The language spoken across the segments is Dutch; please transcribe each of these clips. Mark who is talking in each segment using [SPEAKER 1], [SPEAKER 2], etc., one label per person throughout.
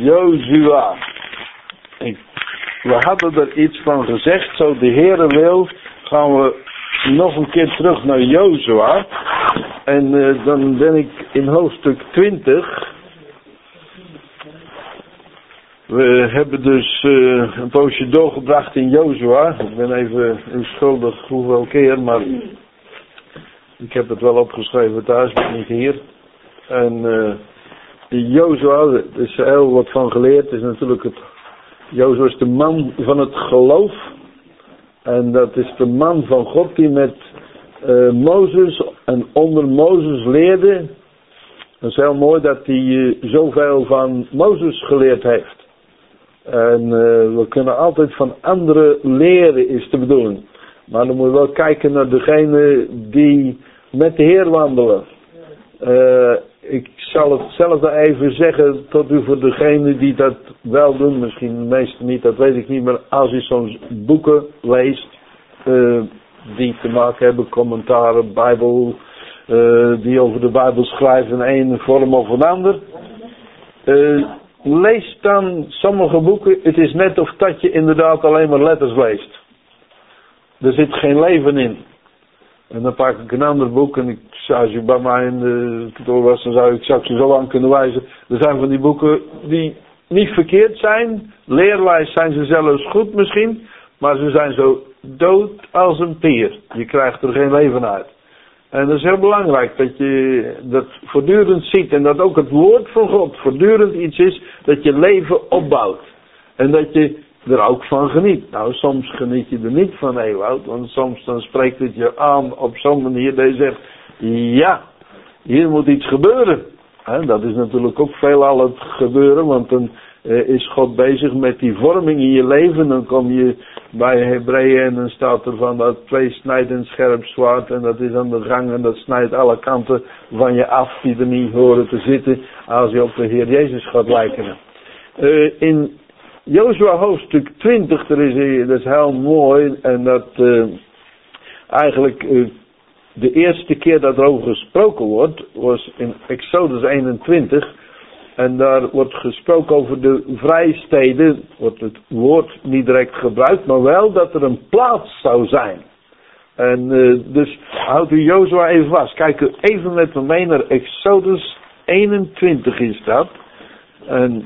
[SPEAKER 1] Jozua. We hadden er iets van gezegd, zo de Heere wil, gaan we nog een keer terug naar Jozua. En dan ben ik in hoofdstuk 20. We hebben dus een poosje doorgebracht in Jozua. Ik ben even schuldig hoeveel keer, maar ik heb het wel opgeschreven thuis, ben niet hier. En Jozua, er is heel wat van geleerd. Het is natuurlijk Jozua is de man van het geloof. En dat is de man van God die met Mozes en onder Mozes leerde. Het is heel mooi dat hij zoveel van Mozes geleerd heeft. En we kunnen altijd van anderen leren, is de bedoeling. Maar dan moet je wel kijken naar degene die met de Heer wandelen. Ik zal hetzelfde even zeggen tot u voor degene die dat wel doen. Misschien de meesten niet, dat weet ik niet. Maar als u soms boeken leest die te maken hebben, commentaren, Bijbel, die over de Bijbel schrijven in een vorm of een ander. Lees dan sommige boeken. Het is net of dat je inderdaad alleen maar letters leest. Er zit geen leven in. En dan pak ik een ander boek en als je bij mij in de kantoor was, dan zou ik je zo aan kunnen wijzen. Er zijn van die boeken die niet verkeerd zijn. Leerwijs zijn ze zelfs goed misschien. Maar ze zijn zo dood als een pier. Je krijgt er geen leven uit. En dat is heel belangrijk dat je dat voortdurend ziet. En dat ook het woord van God voortdurend iets is dat je leven opbouwt. En dat je er ook van geniet. Nou, soms geniet je er niet van, Ewout. Want soms dan spreekt het je aan op zo'n manier dat je zegt, ja, hier moet iets gebeuren. Dat is natuurlijk ook veelal het gebeuren. Want dan is God bezig met die vorming in je leven. Dan kom je bij Hebreeën en dan staat er van dat tweesnijdend scherp zwaard. En dat is aan de gang en dat snijdt alle kanten van je af die er niet horen te zitten. Als je op de Heer Jezus gaat lijken. In Jozua hoofdstuk 20, dat is heel mooi. En dat eigenlijk de eerste keer dat er over gesproken wordt, was in Exodus 21. En daar wordt gesproken over de vrijsteden. Wordt het woord niet direct gebruikt, maar wel dat er een plaats zou zijn. En dus houdt u Jozua even vast. Kijk even met me mee naar Exodus 21 is dat. En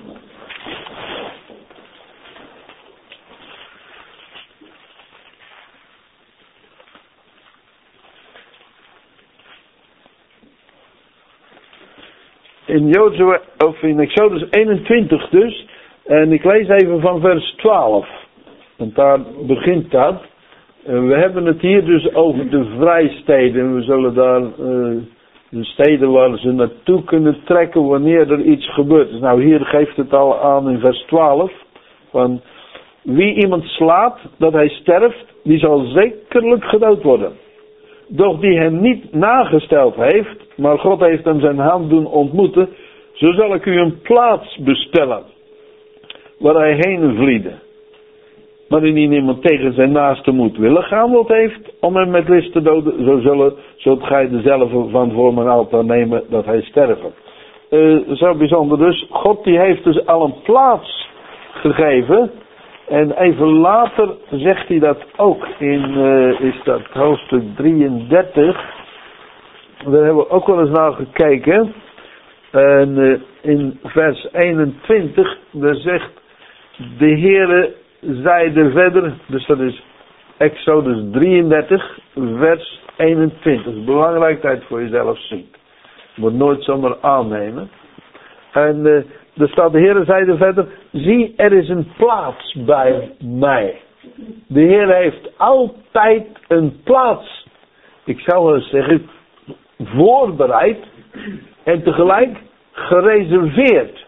[SPEAKER 1] in Jozua, of in Exodus 21 dus. En ik lees even van vers 12. Want daar begint dat. We hebben het hier dus over de vrijsteden. We zullen daar de steden waar ze naartoe kunnen trekken wanneer er iets gebeurt. Dus nou, hier geeft het al aan in vers 12. Van wie iemand slaat dat hij sterft, die zal zekerlijk gedood worden. Doch die hem niet nagesteld heeft, maar God heeft hem zijn hand doen ontmoeten, zo zal ik u een plaats bestellen, waar hij heen vliede. Maar indien iemand tegen zijn naaste moet willen gehandeld heeft, om hem met list te doden, zult gij dezelfde van voor mijn altaar nemen, dat hij sterven. Zo bijzonder dus, God die heeft dus al een plaats gegeven. En even later zegt hij dat ook in, is dat hoofdstuk 33. Daar hebben we ook wel eens naar gekeken. En in vers 21, daar zegt de Heere zeide verder, dus dat is Exodus 33, vers 21. Belangrijk dat je het voor jezelf ziet. Je moet nooit zomaar aannemen. En er staat de Heere zeide verder, zie er is een plaats bij mij. De Heer heeft altijd een plaats, ik zou wel zeggen, voorbereid en tegelijk gereserveerd.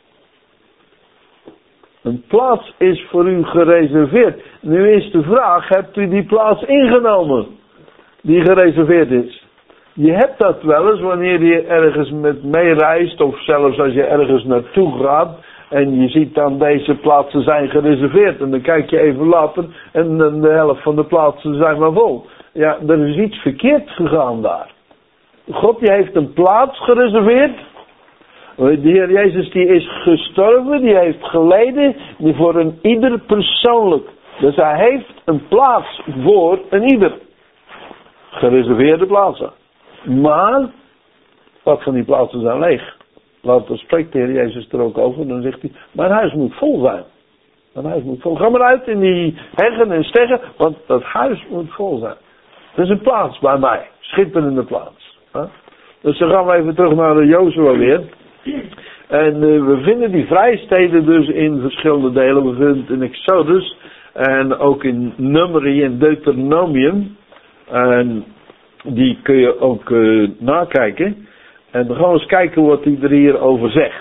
[SPEAKER 1] Een plaats is voor u gereserveerd. Nu is de vraag, hebt u die plaats ingenomen die gereserveerd is? Je hebt dat wel eens wanneer je ergens met meereist of zelfs als je ergens naartoe gaat en je ziet dan deze plaatsen zijn gereserveerd en dan kijk je even later en de helft van de plaatsen zijn maar vol. Ja, er is iets verkeerd gegaan daar. God die heeft een plaats gereserveerd De Heer Jezus die is gestorven, die heeft geleden voor een ieder persoonlijk. Dus hij heeft een plaats voor een ieder. Gereserveerde plaatsen. Maar, wat van die plaatsen zijn leeg? Later spreekt de Heer Jezus er ook over, dan zegt hij, mijn huis moet vol zijn. Mijn huis moet vol. Ga maar uit in die heggen en steggen, want dat huis moet vol zijn. Er is een plaats bij mij, schitterende plaats. Dus dan gaan we even terug naar de Jozua weer. En we vinden die vrijsteden dus in verschillende delen. We vinden het in Exodus en ook in Numeri en Deuteronomium. En die kun je ook nakijken. En dan gaan we eens kijken wat hij er hier over zegt.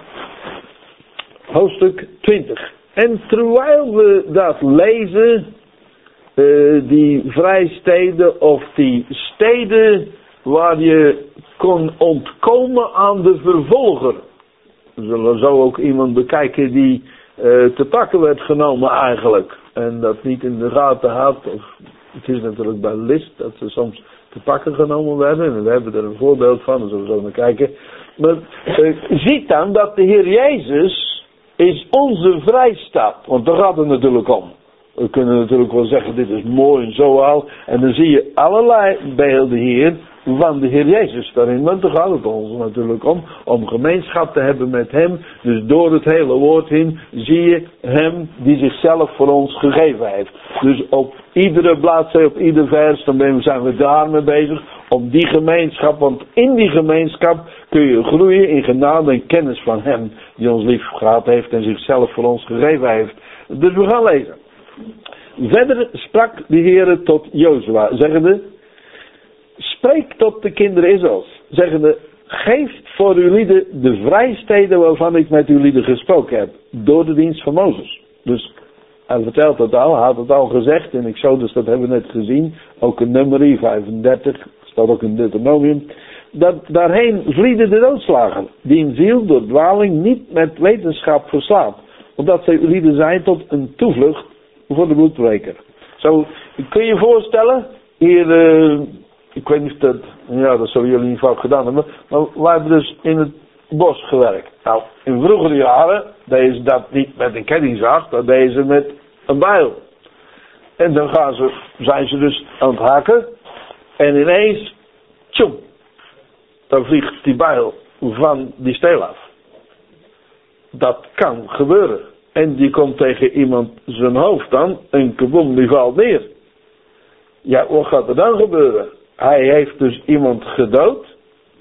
[SPEAKER 1] Hoofdstuk 20. En terwijl we dat lezen, die vrijsteden of die steden waar je kon ontkomen aan de vervolger. We zullen zo ook iemand bekijken die te pakken werd genomen eigenlijk. En dat niet in de gaten had. Of, het is natuurlijk bij list dat ze soms te pakken genomen werden. En we hebben er een voorbeeld van, daar zullen we zo naar kijken. Maar ziet dan dat de Heer Jezus is onze vrijstad. Want daar gaat het natuurlijk om. We kunnen natuurlijk wel zeggen, dit is mooi en zo al. En dan zie je allerlei beelden hier van de Heer Jezus daarin. Want daar gaat het ons natuurlijk om gemeenschap te hebben met Hem. Dus door het hele woord heen zie je Hem die zichzelf voor ons gegeven heeft. Dus op iedere bladzijde, op ieder vers, dan zijn we daarmee bezig. Om die gemeenschap, want in die gemeenschap kun je groeien in genade en kennis van Hem. Die ons lief gehad heeft en zichzelf voor ons gegeven heeft. Dus we gaan lezen. Verder sprak de Heere tot Jozua, zeggende: spreek tot de kinderen Israëls, zeggende: geef voor uw lieden de vrijsteden waarvan ik met uw lieden gesproken heb, door de dienst van Mozes. Dus hij vertelt het al, hij had het al gezegd in Exodus, dat hebben we net gezien, ook in Numeri 35, staat ook in Deuteronomium, dat daarheen vlieden de doodslagen, die een ziel door dwaling niet met wetenschap verslaat, omdat zij lieden zijn tot een toevlucht voor de bloedbreker. Zo, kun je je voorstellen, hier, ik weet niet of dat, ja, dat zullen jullie niet vaak gedaan hebben, maar wij hebben dus in het bos gewerkt. Nou, in vroegere jaren deden ze dat niet met een kettingzaag, dat deden ze met een bijl. En dan zijn ze dus aan het hakken, en ineens, tjoem, dan vliegt die bijl van die steel af. Dat kan gebeuren. En die komt tegen iemand zijn hoofd dan, en kaboom, die valt neer. Ja, wat gaat er dan gebeuren? Hij heeft dus iemand gedood,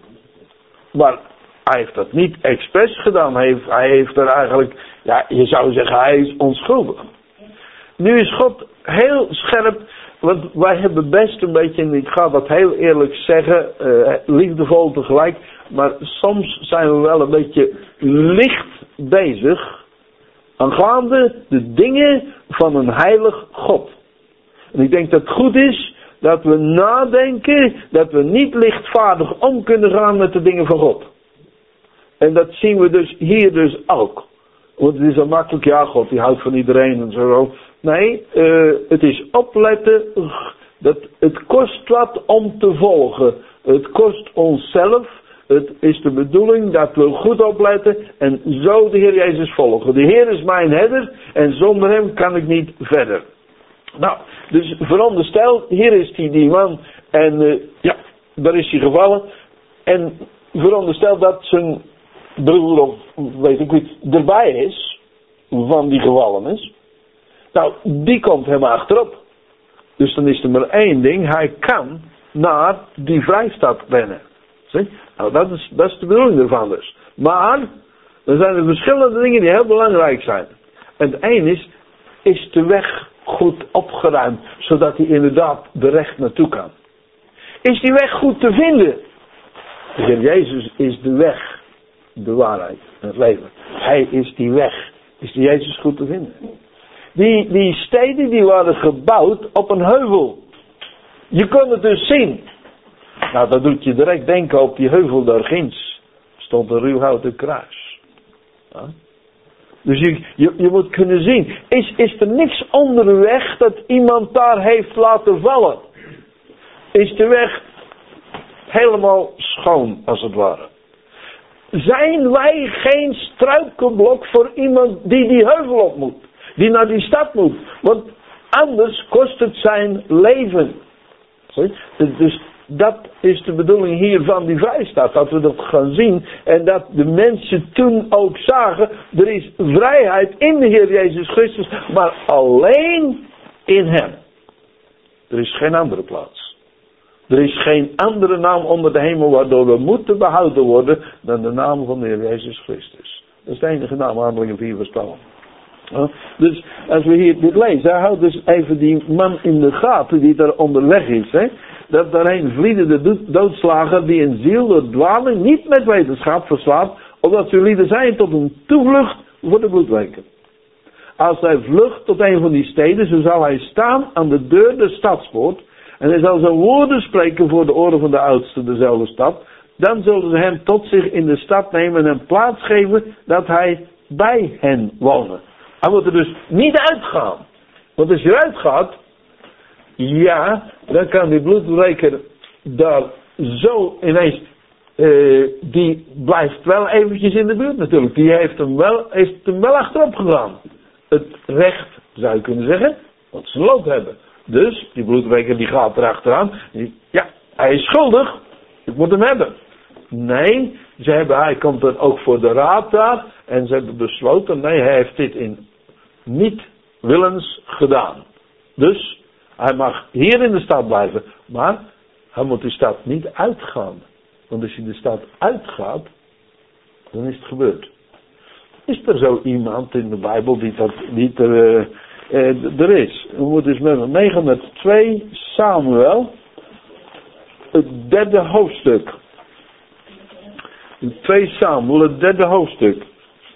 [SPEAKER 1] maar hij heeft dat niet expres gedaan. Hij heeft er eigenlijk, ja, je zou zeggen, hij is onschuldig. Nu is God heel scherp, want wij hebben best een beetje, en ik ga dat heel eerlijk zeggen, liefdevol tegelijk, maar soms zijn we wel een beetje licht bezig aangaande de dingen van een heilig God. En ik denk dat het goed is dat we nadenken dat we niet lichtvaardig om kunnen gaan met de dingen van God. En dat zien we dus hier dus ook. Want het is zo makkelijk, ja, God die houdt van iedereen en zo. Nee, het is opletten, dat het kost wat om te volgen. Het kost onszelf. Het is de bedoeling dat we goed opletten en zo de Heer Jezus volgen. De Heer is mijn herder en zonder Hem kan ik niet verder. Nou, dus veronderstel, hier is die man en ja, daar is hij gevallen. En veronderstel dat zijn broer of weet ik niet erbij is, van die gevallen is. Nou, die komt hem achterop. Dus dan is er maar één ding, hij kan naar die vrijstad rennen. Zie? Nou, dat is de bedoeling ervan dus. Maar, er zijn er verschillende dingen die heel belangrijk zijn. En het één is de weg goed opgeruimd, zodat hij inderdaad de recht naartoe kan. Is die weg goed te vinden? De Heer Jezus is de weg, de waarheid en het leven. Hij is die weg. Is die Jezus goed te vinden? Die steden die waren gebouwd op een heuvel. Je kon het dus zien. Nou, dat doet je direct denken op die heuvel daar ginds. Stond een ruwhouten kruis. Ja? Dus je moet kunnen zien. Is er niks onderweg dat iemand daar heeft laten vallen? Is de weg helemaal schoon, als het ware? zijn wij geen struikelblok voor iemand die heuvel op moet. Die naar die stad moet. Want anders kost het zijn leven. Dus dat is de bedoeling hier van die vrijstaat. Dat we dat gaan zien. En dat de mensen toen ook zagen. Er is vrijheid in de Heer Jezus Christus. Maar alleen in Hem. Er is geen andere plaats. Er is geen andere naam onder de hemel waardoor we moeten behouden worden dan de naam van de Heer Jezus Christus. Dat is de enige naam, Handelingen 4 vers 12. Dus als we hier dit lezen, houd dus even die man in de gaten die daar onderweg is. Hè? Dat daarheen vliedende doodslager die een ziel door dwaling niet met wetenschap verslaat, opdat ze lieden zijn tot een toevlucht voor de bloedweken. Als hij vlucht tot een van die steden, zo zal hij staan aan de deur der stadspoort. En hij zal zijn woorden spreken voor de oren van de oudsten dezelfde stad. Dan zullen ze hem tot zich in de stad nemen en hem plaats geven dat hij bij hen wonen. Hij moet er dus niet uitgaan. Want als je eruit gaat, ja, dan kan die bloedbreker daar zo ineens, die blijft wel eventjes in de buurt natuurlijk. Die heeft hem wel achterop gedaan. Het recht, zou je kunnen zeggen, wat ze loop hebben. Dus, die bloedbreker die gaat erachteraan. Ja, hij is schuldig. Ik moet hem hebben. Nee, hij komt er ook voor de raad daar. En ze hebben besloten, nee, hij heeft dit in niet willens gedaan. Dus, hij mag hier in de stad blijven. Maar, hij moet de stad niet uitgaan. Want als hij de stad uitgaat, dan is het gebeurd. Is er zo iemand in de Bijbel die dat niet er is? We moeten eens met me meegaan met 2 Samuel. Het 3e hoofdstuk. 2 Samuel, het 3e hoofdstuk.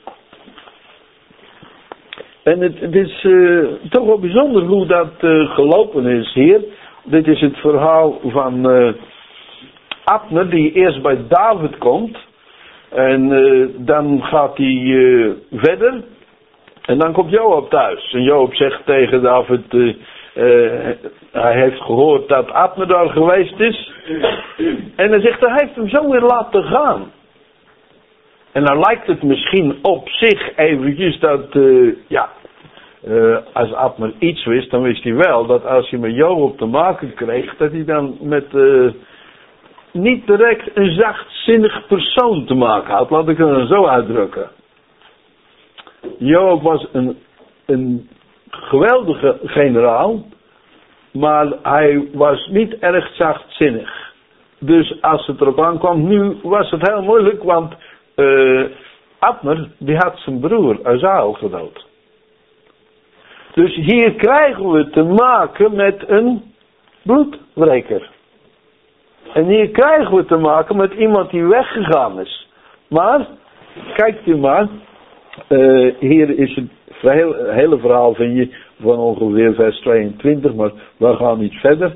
[SPEAKER 1] En het is toch wel bijzonder hoe dat gelopen is hier. Dit is het verhaal van Abner die eerst bij David komt. En dan gaat hij verder. En dan komt Joab thuis. En Joab zegt tegen David, hij heeft gehoord dat Abner daar geweest is. En hij zegt, hij heeft hem zo weer laten gaan. En dan lijkt het misschien op zich eventjes dat, als Abner iets wist, dan wist hij wel dat als hij met Joab te maken kreeg, dat hij dan met niet direct een zachtzinnig persoon te maken had. Laat ik het dan zo uitdrukken. Joab was een geweldige generaal, maar hij was niet erg zachtzinnig. Dus als het erop aankwam, nu was het heel moeilijk, want Abner, die had zijn broer Asael gedood. Dus hier krijgen we te maken met een bloedbreker. En hier krijgen we te maken met iemand die weggegaan is. Maar, kijkt u maar, hier is het hele verhaal vind je van ongeveer vers 22, maar we gaan niet verder.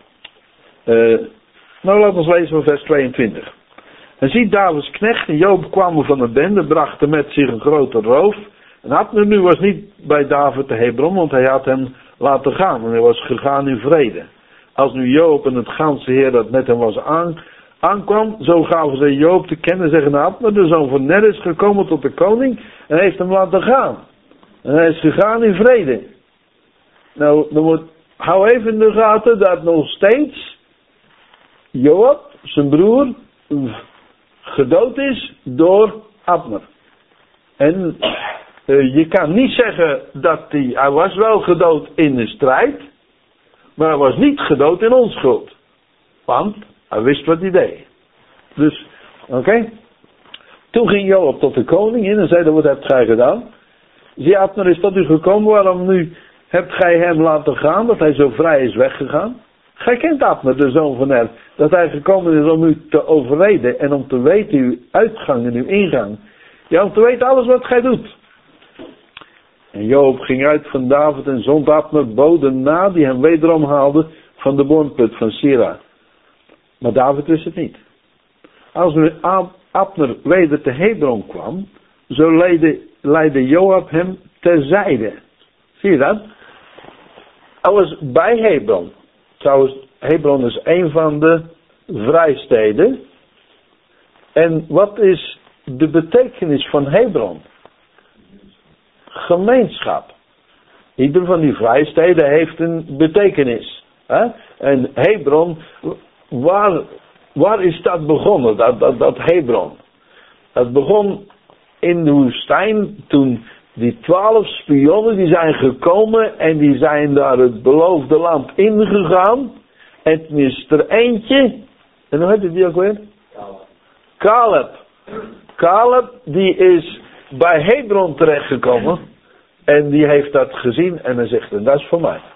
[SPEAKER 1] Laten we lezen van vers 22. En ziet Davids knecht en Joab kwamen van een bende, brachten met zich een grote roof. En Abner nu was niet bij David te Hebron, want hij had hem laten gaan en hij was gegaan in vrede. Als nu Joab en het ganse heer dat met hem was aankwam, zo gaven ze Joab te kennen, zeggen Abner, de zoon van Ner, is gekomen tot de koning en heeft hem laten gaan. En hij is gegaan in vrede. Nou, hou even in de gaten dat nog steeds Joab, zijn broer, gedood is door Abner. En je kan niet zeggen dat hij was wel gedood in de strijd, maar hij was niet gedood in onschuld. Want hij wist wat hij deed. Dus, oké. Toen ging Joab tot de koning in en zei, wat hebt gij gedaan? Zie, Abner is tot u gekomen, waarom nu hebt gij hem laten gaan, dat hij zo vrij is weggegaan? Gij kent Abner, de zoon van Er, dat hij gekomen is om u te overreden en om te weten uw uitgang en uw ingang. Ja, om te weten alles wat gij doet. En Joab ging uit van David en zond Abner boden na die hem wederom haalden van de bornput van Sira. Maar David wist het niet. Als nu Abner weder te Hebron kwam, zo leidde Joab hem terzijde. Zie je dat? Hij was bij Hebron. Trouwens, Hebron is een van de vrijsteden. En wat is de betekenis van Hebron? Gemeenschap. Ieder van die vrijsteden heeft een betekenis. Hè? En Hebron, waar is dat begonnen? Dat Hebron. Dat begon in de woestijn toen die 12 spionnen die zijn gekomen en die zijn daar het beloofde land ingegaan. En toen is er eentje, en hoe heet die ook weer? Caleb. Caleb die is bij Hebron terechtgekomen en die heeft dat gezien en hij zegt, en dat is voor mij.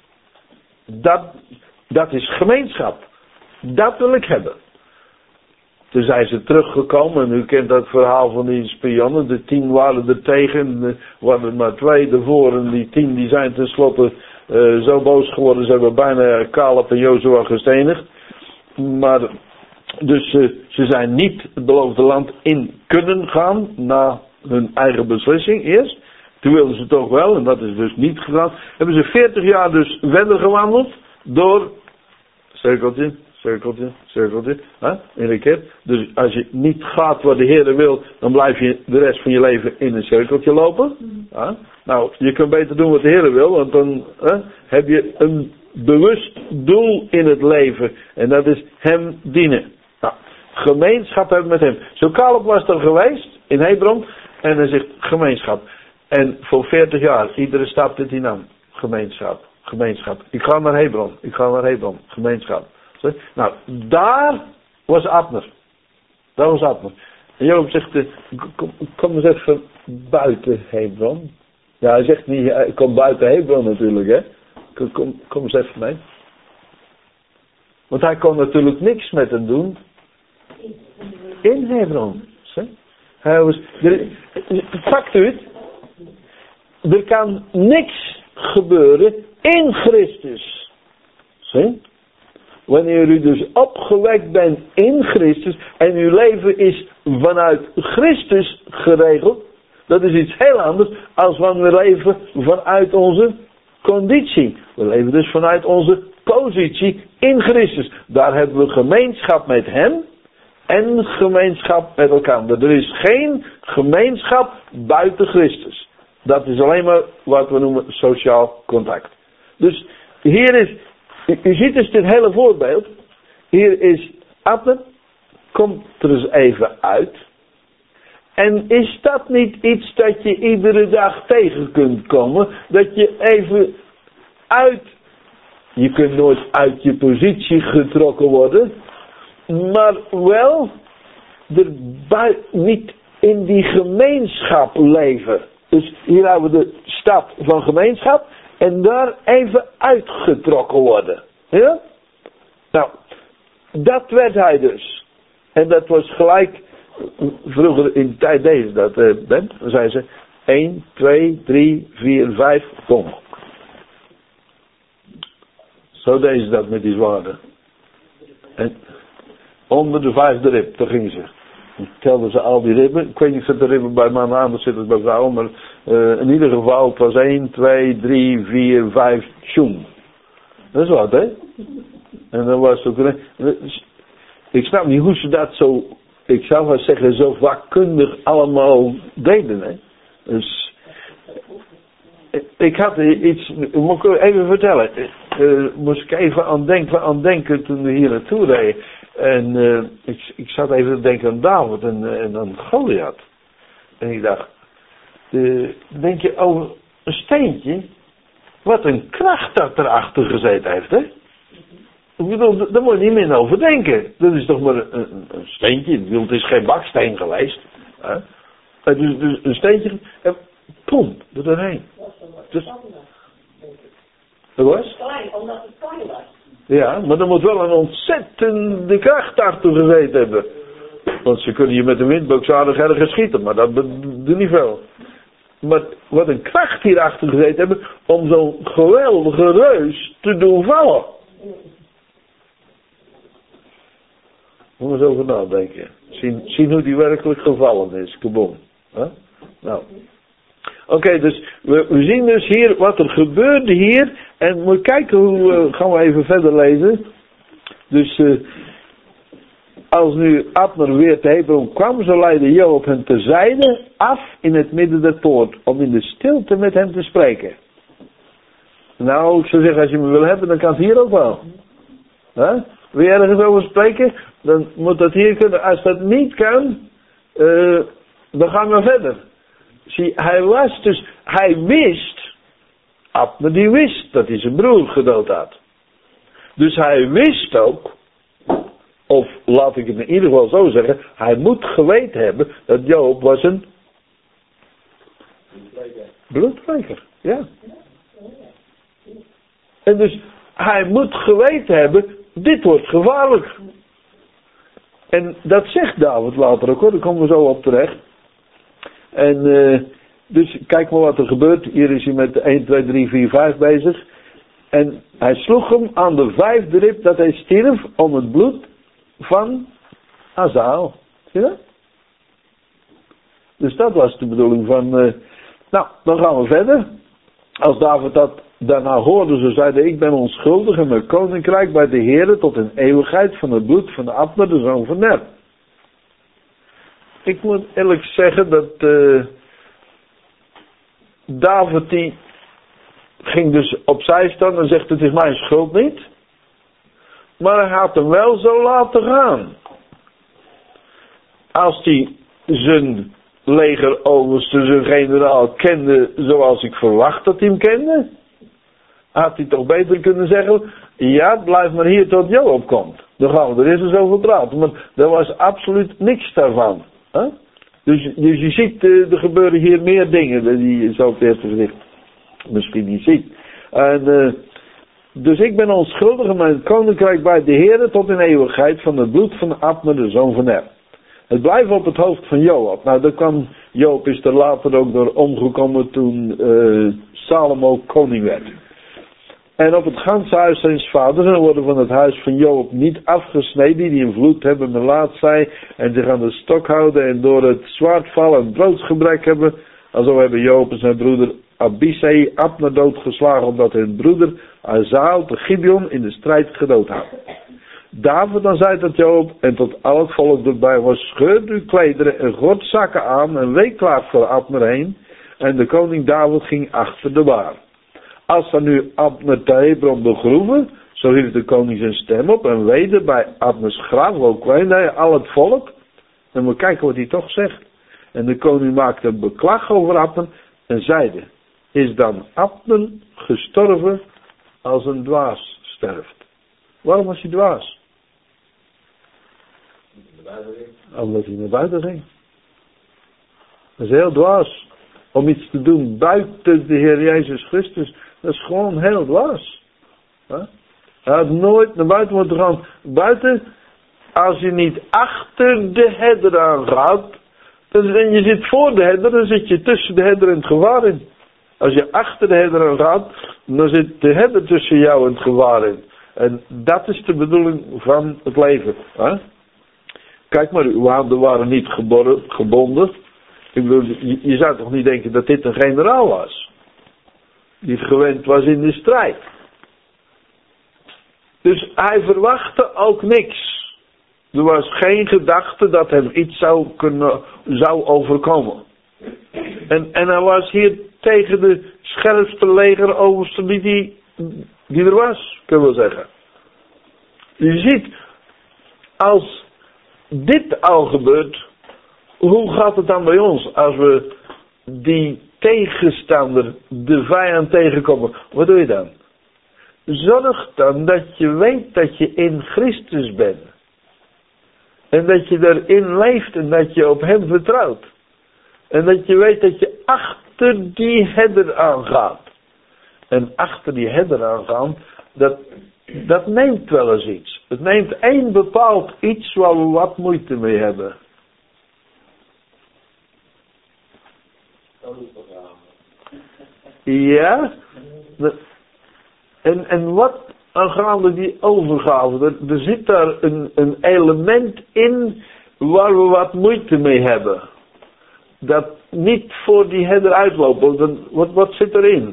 [SPEAKER 1] Dat is gemeenschap. Dat wil ik hebben. Toen zijn ze teruggekomen en u kent dat verhaal van die spionnen. De 10 waren er tegen, er waren maar 2 ervoor en die 10 die zijn tenslotte zo boos geworden. Ze hebben bijna Caleb en Jozua gestenigd. Maar dus ze zijn niet het beloofde land in kunnen gaan na hun eigen beslissing eerst. Toen wilden ze toch wel en dat is dus niet gedaan. Hebben ze 40 jaar dus verder gewandeld door cirkeltje. In een keer. Dus als je niet gaat waar de Heer wil, dan blijf je de rest van je leven in een cirkeltje lopen. Nou, je kunt beter doen wat de Heer wil, want dan heb je een bewust doel in het leven. En dat is hem dienen. Nou, gemeenschap hebben met hem. Zo Caleb was er geweest in Hebron en hij zegt gemeenschap. En voor 40 jaar, iedere stap dat hij nam, gemeenschap. Ik ga naar Hebron, gemeenschap. Nou, daar was Abner. En Job zegt, kom eens even buiten Hebron. Ja, hij zegt niet, kom buiten Hebron natuurlijk, hè. Kom eens even mee. Want hij kon natuurlijk niks met hem doen. In Hebron. Pakt u het? Er kan niks gebeuren in Christus. Zie? Wanneer u dus opgewekt bent in Christus en uw leven is vanuit Christus geregeld, dat is iets heel anders als wanneer we leven vanuit onze conditie. We leven dus vanuit onze positie in Christus. Daar hebben we gemeenschap met hem en gemeenschap met elkaar. Er is geen gemeenschap buiten Christus. Dat is alleen maar wat we noemen sociaal contact. Dus hier is, u ziet dus dit hele voorbeeld. Hier is Abner, komt er eens even uit. En is dat niet iets dat je iedere dag tegen kunt komen? Dat je even je kunt nooit uit je positie getrokken worden. Maar wel niet in die gemeenschap leven. Dus hier hebben we de stap van gemeenschap. En daar even uitgetrokken worden. Ja? Nou, dat werd hij dus. En dat was gelijk. Vroeger in de tijd deze dat bent. Dan zei ze 1, 2, 3, 4, 5, kom. Zo deden ze dat met die zwaarden. En onder de 5e rib, daar gingen ze. Dan telden ze al die ribben. Ik weet niet of de ribben bij mannen anders zitten als bij vrouwen. Maar in ieder geval, het was 1, 2, 3, 4, 5, tjoem. Dat is wat, hè? En dan was het ook... Ik snap niet hoe ze dat zo... Ik zou wel zeggen, zo vakkundig allemaal deden, hè? Dus... Ik had iets... Moet ik even vertellen. Moest ik even aan denken toen we hier naartoe reden. En ik zat even te denken aan David en aan Goliath. En ik dacht... denk je over een steentje... Wat een kracht dat erachter gezeten heeft, hè? Ik bedoel, daar moet je niet meer over denken. Dat is toch maar een steentje. Het is geen baksteen geweest. Hè? Dus een steentje... En pom, er doorheen. Dus, dat was?
[SPEAKER 2] Klein, omdat het klein was.
[SPEAKER 1] Ja, maar er moet wel een ontzettende kracht achter gezeten hebben. Want ze kunnen je met een windboks aardig ergens schieten, maar dat doet niet veel. Maar wat een kracht hierachter gezeten hebben om zo'n geweldige reus te doen vallen. Moet eens over nadenken. Zien hoe die werkelijk gevallen is. Kaboom. Huh? Nou. Oké, dus we zien dus hier wat er gebeurde hier. En moet kijken hoe, gaan we even verder lezen. Dus als nu Abner weer te Hebron kwam, zo leidde Joab hem terzijde af in het midden der poort, om in de stilte met hem te spreken. Nou, ik zou zeggen, als je me wil hebben, dan kan het hier ook wel. Wil je ergens over spreken, dan moet dat hier kunnen. Als dat niet kan, dan gaan we verder. Zie, hij wist, Abner die wist dat hij zijn broer gedood had. Dus hij wist ook, of laat ik het in ieder geval zo zeggen, hij moet geweten hebben dat Joab was een bloedpleger. Ja. En dus hij moet geweten hebben, dit wordt gevaarlijk. En dat zegt David later ook hoor, daar komen we zo op terecht. En dus kijk maar wat er gebeurt. Hier is hij met 1, 2, 3, 4, 5 bezig. En hij sloeg hem aan de 5e rib dat hij stierf om het bloed van Azael. Zie je dat? Dus dat was de bedoeling van... nou, dan gaan we verder. Als David dat daarna hoorde, zo zei hij, ik ben onschuldig en mijn koninkrijk bij de Heere tot in eeuwigheid van het bloed van Abner, de zoon van Ner. Ik moet eerlijk zeggen dat David die ging dus opzij staan en zegt het is mijn schuld niet. Maar hij had hem wel zo laten gaan. Als hij zijn legeroverste, zijn generaal kende zoals ik verwacht dat hij hem kende, had hij toch beter kunnen zeggen, ja, blijf maar hier tot Joab komt. Dan gaan we er eens over praten. Maar er was absoluut niks daarvan. Huh? Dus je ziet, er gebeuren hier meer dingen die je zo op het eerste gezicht misschien niet ziet. En, dus ik ben onschuldig en mijn koninkrijk bij de Heere tot in eeuwigheid van het bloed van Abner, de zoon van Ner. Het blijft op het hoofd van Joab. Nou, daar kwam Joab is er later ook door omgekomen toen Salomo koning werd. En op het ganse huis zijns vaders, en worden van het huis van Joab niet afgesneden, die een vloed hebben met laat zij, en zich aan de stok houden en door het zwaard vallen en broodsgebrek hebben. Alzo hebben Joab en zijn broeder Abisai Abner doodgeslagen, omdat hun broeder Azael te Gibeon in de strijd gedood had. David dan zei tot Joab en tot al het volk erbij was, scheurt uw klederen en gord zakken aan en week klaar voor Abner heen. En de koning David ging achter de baar. Als dan nu Abner te Hebron begroeven, zo hield de koning zijn stem op en weder bij Abners graf, ook weende hij al het volk. En we kijken wat hij toch zegt. En de koning maakte een beklag over Abner en zeide, is dan Abner gestorven als een dwaas sterft? Waarom was hij dwaas? Omdat hij naar buiten ging. Dat is heel dwaas. Om iets te doen buiten de Heer Jezus Christus, dat is gewoon heel dwaas. Hij had nooit naar buiten moeten gaan. Buiten, als je niet achter de herder aangaat, en je zit voor de herder, dan zit je tussen de herder en het gevaar in. Als je achter de herder aangaat, dan zit de herder tussen jou en het gevaar in. En dat is de bedoeling van het leven. Kijk maar, uw handen waren niet gebonden. Ik bedoel, je zou toch niet denken dat dit een generaal was? Die gewend was in de strijd. Dus hij verwachtte ook niks. Er was geen gedachte dat hem iets zou overkomen. En hij was hier tegen de scherpste legeroverste die er was, kunnen we zeggen. Je ziet, als dit al gebeurt, hoe gaat het dan bij ons als we die tegenstander, de vijand tegenkomen? Wat doe je dan? Zorg dan dat je weet dat je in Christus bent. En dat je erin leeft en dat je op hem vertrouwt. En dat je weet dat je achter die herder aangaat. En achter die herder aangaan, dat neemt wel eens iets. Het neemt één bepaald iets waar we wat moeite mee hebben. Ja. En wat aangaande die overgave, er zit daar een element in waar we wat moeite mee hebben. Dat niet voor die herder uitlopen. Wat zit erin?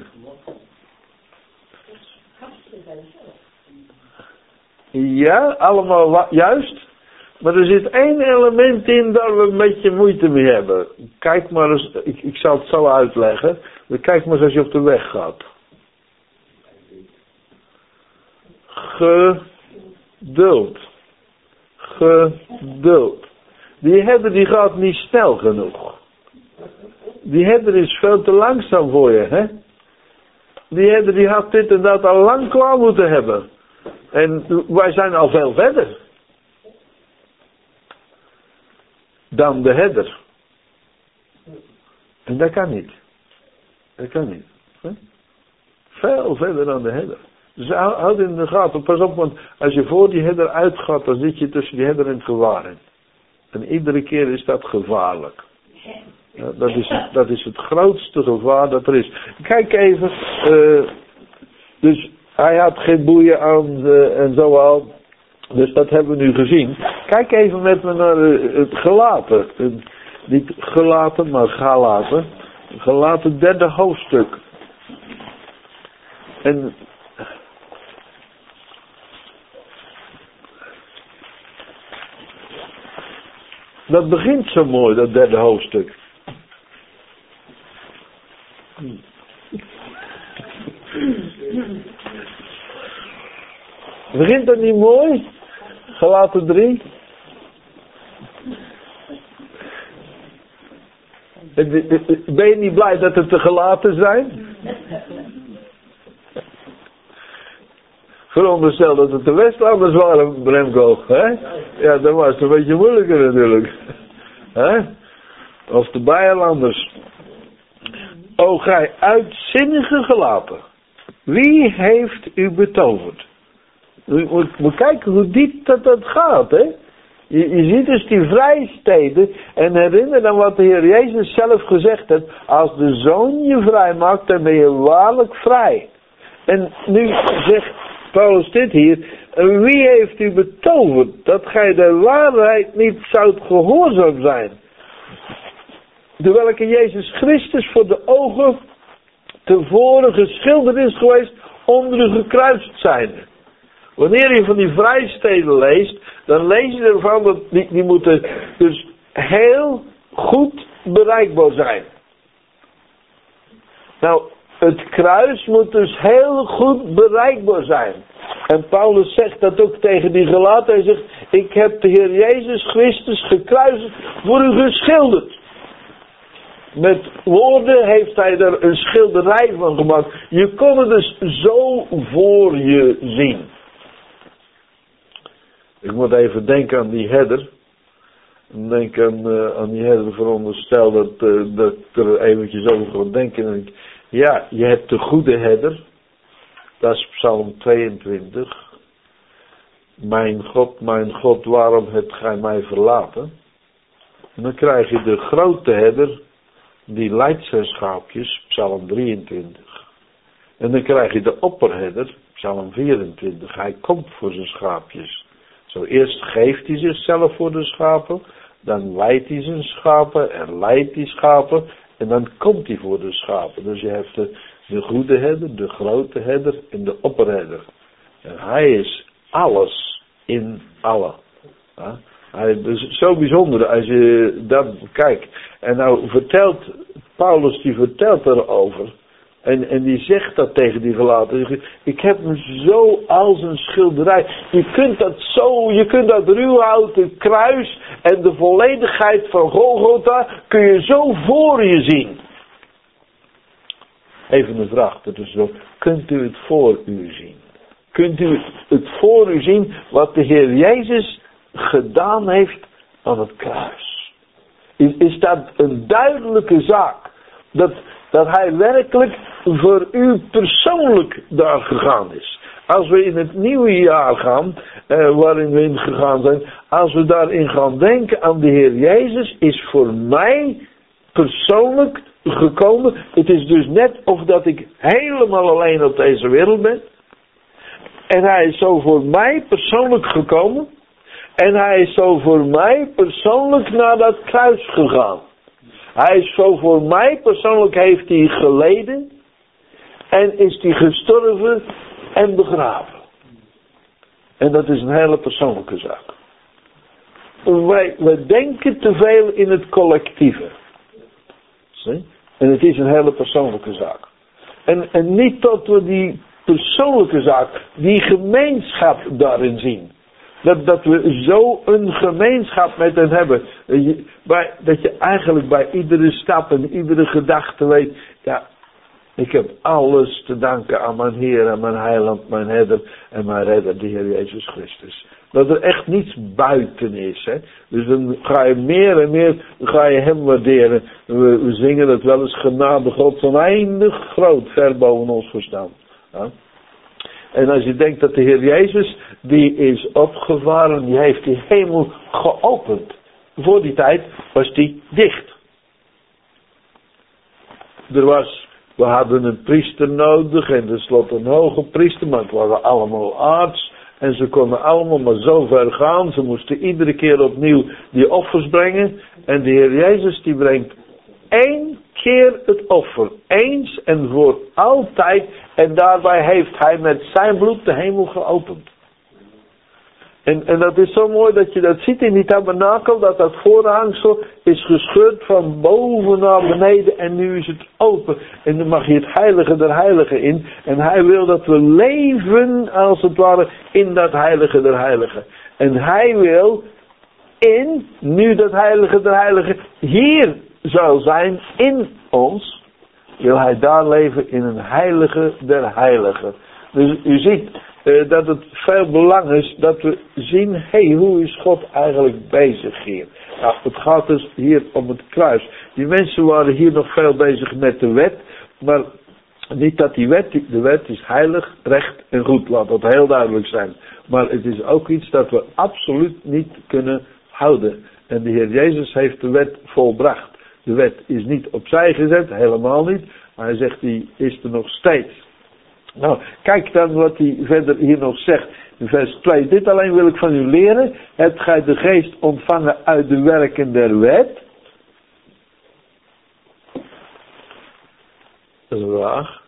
[SPEAKER 1] Ja, allemaal juist. Maar er zit één element in dat we een beetje moeite mee hebben. Kijk maar eens, ik zal het zo uitleggen. Kijk maar eens als je op de weg gaat. Geduld. Geduld. Die herder die gaat niet snel genoeg. Die herder is veel te langzaam voor je, hè? Die herder die had dit en dat al lang klaar moeten hebben. En wij zijn al veel verder dan de herder. En dat kan niet. Dat kan niet. Hè? Veel verder dan de herder. Dus houd in de gaten. Pas op, want als je voor die herder uitgaat, dan zit je tussen die herder en het gevaar in. En iedere keer is dat gevaarlijk. Ja, dat is het grootste gevaar dat er is. Kijk even. Dus hij had geen boeien aan en zo al. Dus dat hebben we nu gezien. Kijk even met me naar het Galaten. Niet Galaten, maar Galaten. Galaten 3e hoofdstuk. En dat begint zo mooi, dat 3e hoofdstuk. Begint dat niet mooi? Galaten 3. Ben je niet blij dat het de Galaten zijn? Veronderstel dat het de Westlanders waren, Remco. Hè? Ja, dan was het een beetje moeilijker natuurlijk. Hè? Of de Beierlanders. O gij uitzinnige Galaten. Wie heeft u betoverd? Je moet kijken hoe diep dat gaat, hè. Je ziet dus die vrijsteden. En herinner dan wat de Heer Jezus zelf gezegd heeft. Als de Zoon je vrij maakt, dan ben je waarlijk vrij. En nu zegt Paulus dit hier. Wie heeft u betoverd dat gij de waarheid niet zoudt gehoorzaam zijn? De welke Jezus Christus voor de ogen tevoren geschilderd is geweest onder u gekruist zijn. Wanneer je van die vrijsteden leest, dan lees je ervan dat die moeten dus heel goed bereikbaar zijn. Nou, het kruis moet dus heel goed bereikbaar zijn. En Paulus zegt dat ook tegen die Galaten. Hij zegt, ik heb de Heer Jezus Christus gekruisigd voor u geschilderd. Met woorden heeft hij er een schilderij van gemaakt. Je kon het dus zo voor je zien. Ik moet even denken aan die herder. Denk aan die herder, veronderstel dat er eventjes over gaat denken. En ja, je hebt de goede herder. Dat is Psalm 22. Mijn God, waarom hebt gij mij verlaten? En dan krijg je de grote herder. Die leidt zijn schaapjes, Psalm 23. En dan krijg je de opperherder, Psalm 24. Hij komt voor zijn schaapjes. Zo eerst geeft hij zichzelf voor de schapen. Dan leidt hij zijn schapen en leidt die schapen. En dan komt hij voor de schapen. Dus je hebt de goede herder, de grote herder en de opperherder. En hij is alles in allen. Ja? Hij is zo bijzonder als je dat kijkt. En nou vertelt, Paulus die vertelt erover. En die zegt dat tegen die Galaten. Ik heb hem zo als een schilderij. Je kunt dat ruwhouten kruis en de volledigheid van Golgotha kun je zo voor je zien. Even een vraag tussendoor. Kunt u het voor u zien? Kunt u het voor u zien wat de Heer Jezus gedaan heeft aan het kruis? Is dat een duidelijke zaak? Dat hij werkelijk voor u persoonlijk daar gegaan is. Als we in het nieuwe jaar gaan, waarin we in gegaan zijn, als we daarin gaan denken aan de Heer Jezus, is voor mij persoonlijk gekomen. Het is dus net of dat ik helemaal alleen op deze wereld ben. En hij is zo voor mij persoonlijk gekomen. En hij is zo voor mij persoonlijk naar dat kruis gegaan. Hij is zo voor mij persoonlijk heeft hij geleden. En is hij gestorven en begraven. En dat is een hele persoonlijke zaak. wij denken te veel in het collectieve. Zie? En het is een hele persoonlijke zaak. En niet dat we die persoonlijke zaak, die gemeenschap daarin zien. Dat we zo een gemeenschap met hen hebben. Dat je eigenlijk bij iedere stap en iedere gedachte weet. Ja, ik heb alles te danken aan mijn Heer en mijn Heiland, mijn Herder en mijn Redder, de Heer Jezus Christus. Dat er echt niets buiten is. Hè? Dus dan ga je meer en meer hem waarderen. We zingen dat wel eens, genade God oneindig groot, ver boven ons verstaan. Ja? En als je denkt dat de Heer Jezus, die is opgevaren, die heeft die hemel geopend. Voor die tijd was die dicht. We hadden een priester nodig en tenslotte een hoge priester, maar het waren allemaal aards. En ze konden allemaal maar zo ver gaan. Ze moesten iedere keer opnieuw die offers brengen. En de Heer Jezus die brengt 1 keer het offer. Eens en voor altijd. En daarbij heeft hij met zijn bloed de hemel geopend. En dat is zo mooi dat je dat ziet in die tabernakel. Dat voorhangsel is gescheurd van boven naar beneden. En nu is het open. En dan mag je het heilige der heiligen in. En hij wil dat we leven als het ware in dat heilige der heiligen. En hij wil nu dat heilige der heiligen hier zou zijn in ons. Wil hij daar leven in een heilige der heiligen. Dus u ziet dat het veel belang is dat we zien, hoe is God eigenlijk bezig hier? Nou, het gaat dus hier om het kruis. Die mensen waren hier nog veel bezig met de wet, maar niet dat de wet is heilig, recht en goed, laat dat heel duidelijk zijn. Maar het is ook iets dat we absoluut niet kunnen houden. En de Heer Jezus heeft de wet volbracht. De wet is niet opzij gezet, helemaal niet, maar hij zegt, die is er nog steeds. Nou, kijk dan wat hij verder hier nog zegt. In vers 2. Dit alleen wil ik van u leren. Hebt gij de geest ontvangen uit de werken der wet? Dat is een vraag.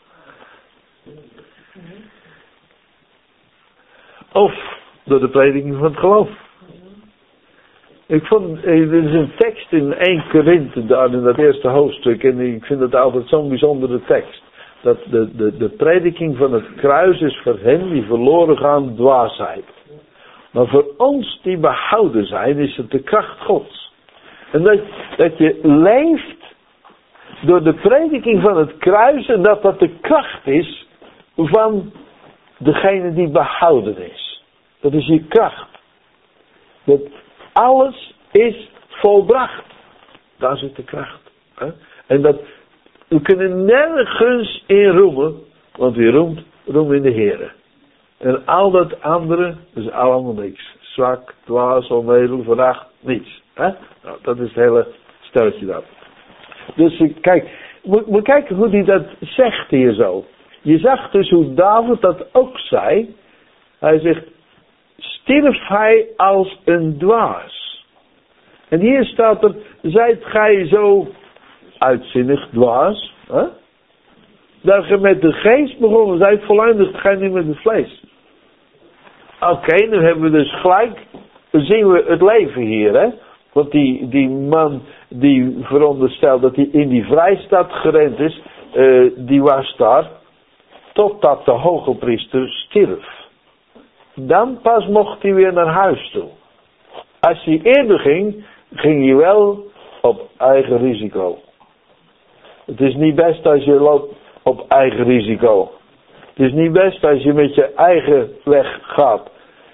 [SPEAKER 1] Of door de prediking van het geloof. Ik vond, er is een tekst in 1 Korinthe, daar in dat eerste hoofdstuk. En ik vind het altijd zo'n bijzondere tekst. Dat de prediking van het kruis is voor hen die verloren gaan dwaasheid. Maar voor ons die behouden zijn is het de kracht Gods. En dat je leeft door de prediking van het kruis en dat de kracht is van degene die behouden is. Dat is je kracht. Dat alles is volbracht. Daar zit de kracht. En dat we kunnen nergens in roemen, want wie roemt in de Heere. En al dat andere is allemaal niks. Zwak, dwaas, onwedel, veracht, niets. Nou, dat is het hele steltje dat. Dus kijk, moet kijken hoe hij dat zegt hier zo. Je zag dus hoe David dat ook zei. Hij zegt, stierf hij als een dwaas. En hier staat er, zijt gij zo uitzinnig dwaas, dat je met de geest begonnen zijt, voleindigt gij niet met het vlees. Oké, dan hebben we dus gelijk, dan zien we het leven hier, hè. Want die man die veronderstelt dat hij in die vrijstad gerend is, die was daar totdat de hoge priester stierf. Dan pas mocht hij weer naar huis toe. Als hij eerder ging, ging hij wel op eigen risico. Het is niet best als je loopt op eigen risico. Het is niet best als je met je eigen weg gaat.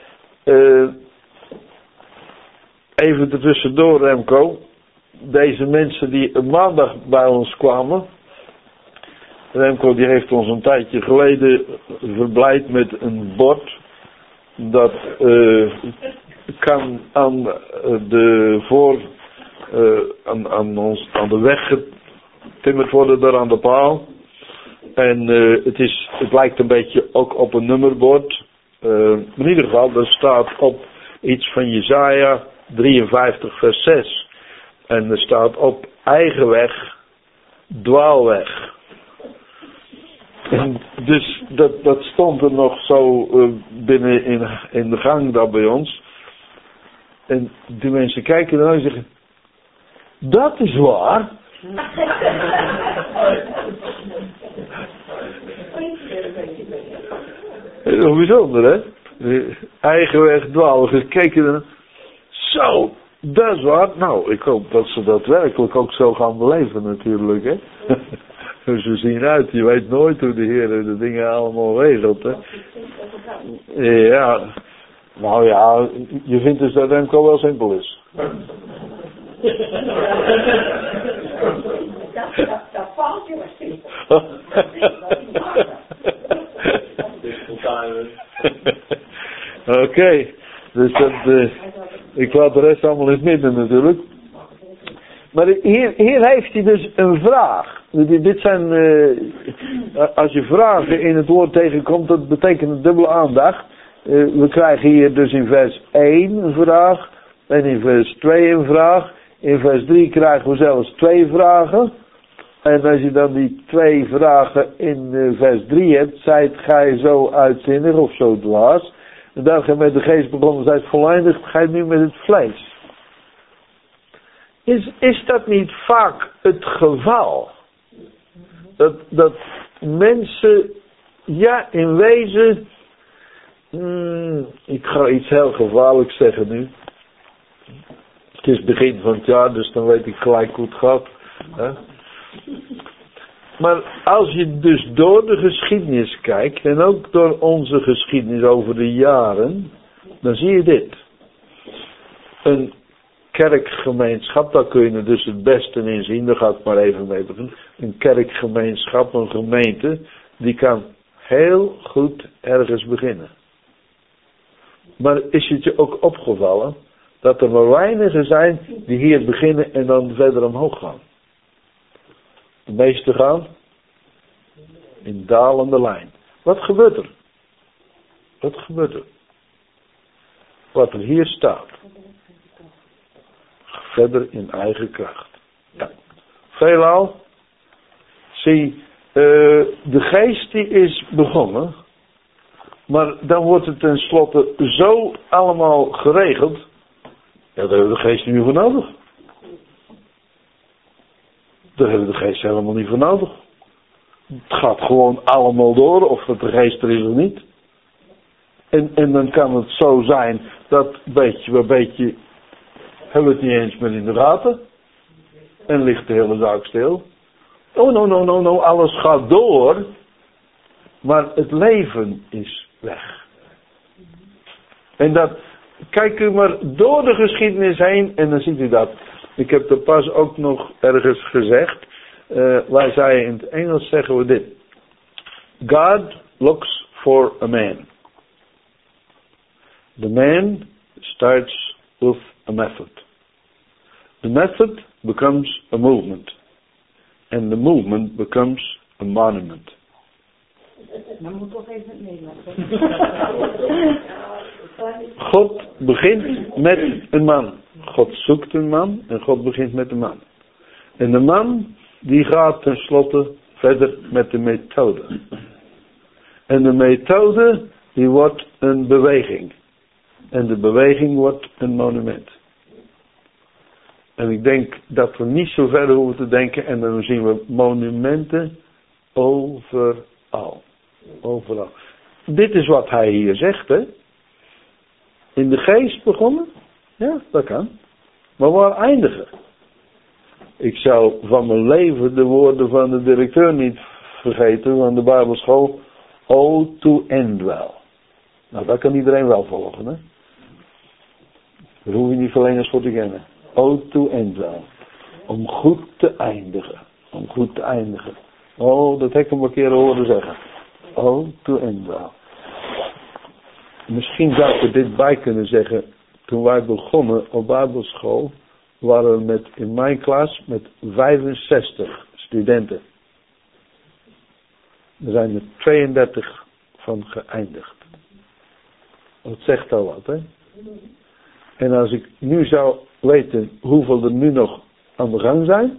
[SPEAKER 1] Even ertussendoor, Remco. Deze mensen die maandag bij ons kwamen. Remco die heeft ons een tijdje geleden verblijd met een bord. Dat kan aan aan de weg getimmerd worden daar aan de paal. En het lijkt een beetje ook op een nummerbord. In ieder geval, er staat op iets van Jesaja 53 vers 6. En er staat op eigen weg, dwaalweg. En dus dat stond er nog zo binnen in de gang daar bij ons. En de mensen kijken dan en zeggen, dat is waar. Dat is nog bijzonder, hè? Eigenweg dwalen, gekeken dan. Zo, dat is waar. Nou, ik hoop dat ze dat werkelijk ook zo gaan beleven natuurlijk, hè? Ze zien uit, je weet nooit hoe de Heer de dingen allemaal regelt, hè? Ja, nou ja, je vindt dus dat denk ik al wel simpel is.
[SPEAKER 2] Dat valt je maar simpel.
[SPEAKER 1] Oké, dus dat, ik laat de rest allemaal in het midden natuurlijk. Maar hier heeft hij dus een vraag. Dit zijn, als je vragen in het woord tegenkomt, dat betekent een dubbele aandacht. We krijgen hier dus in vers 1 een vraag, en in vers 2 een vraag. In vers 3 krijgen we zelfs 2 vragen. En als je dan die 2 vragen in vers 3 hebt, zijt gij zo uitzinnig of zo dwaas. En dat gij met de geest begonnen zijt voleindigd, gij nu met het vlees. Is dat niet vaak het geval? Dat mensen, ja in wezen, ik ga iets heel gevaarlijks zeggen nu. Het is begin van het jaar, dus dan weet ik gelijk hoe het gaat. Hè? Maar als je dus door de geschiedenis kijkt, en ook door onze geschiedenis over de jaren, dan zie je dit. Een kerkgemeenschap, daar kun je dus het beste in zien, daar ga ik maar even mee beginnen. Een kerkgemeenschap, een gemeente, die kan heel goed ergens beginnen. Maar is het je ook opgevallen dat er maar weinigen zijn die hier beginnen en dan verder omhoog gaan? De meesten gaan in dalende lijn. Wat gebeurt er? Wat gebeurt er? Wat er hier staat. Verder in eigen kracht. Ja. Veelal. Zie, de geest die is begonnen. Maar dan wordt het tenslotte zo allemaal geregeld. Ja, daar hebben we de geest niet meer voor nodig. Daar hebben we de geest helemaal niet voor nodig. Het gaat gewoon allemaal door, of dat de geest er is of niet. En dan kan het zo zijn dat beetje bij beetje hebben we het niet eens meer in de gaten. En ligt de hele zaak stil. Oh, no, alles gaat door. Maar het leven is weg. En dat, kijk u maar door de geschiedenis heen en dan ziet u dat. Ik heb er pas ook nog ergens gezegd. Wij zeiden in het Engels zeggen we dit. God looks for a man. The man starts with a method. The method becomes a movement. And the movement becomes a monument.
[SPEAKER 2] Dan moet toch even het Nederlands.
[SPEAKER 1] God begint met een man. God zoekt een man en God begint met een man. En de man die gaat tenslotte verder met de methode. En de methode die wordt een beweging. En de beweging wordt een monument. En ik denk dat we niet zo ver hoeven te denken. En dan zien we monumenten overal. Overal. Dit is wat hij hier zegt, hè. In de geest begonnen. Ja, dat kan. Maar waar eindigen? Ik zou van mijn leven de woorden van de directeur niet vergeten van de Bijbelschool. Oh, to end well. Nou, dat kan iedereen wel volgen, hè. Daar hoef je niet verlengers voor te kennen. Oh, to end well. Om goed te eindigen. Om goed te eindigen. Oh, dat heb ik hem een keer horen zeggen. Oh, to end well. Misschien zou ik er dit bij kunnen zeggen. Toen wij begonnen op Bijbelschool, waren we in mijn klas met 65 studenten. Er zijn er 32 van geëindigd. Dat zegt al wat, hè? En als ik nu zou weten hoeveel er nu nog aan de gang zijn.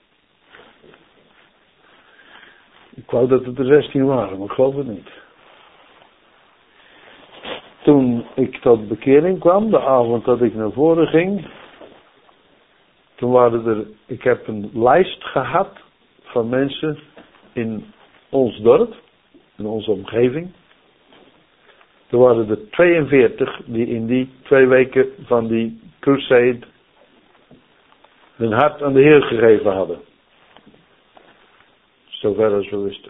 [SPEAKER 1] Ik wou dat het er 16 waren, maar ik geloof het niet. Toen ik tot bekering kwam, de avond dat ik naar voren ging, toen waren er, ik heb een lijst gehad van mensen in ons dorp, in onze omgeving. Er waren er 42 die in die 2 weken van die crusade hun hart aan de Heer gegeven hadden. Zover als we wisten.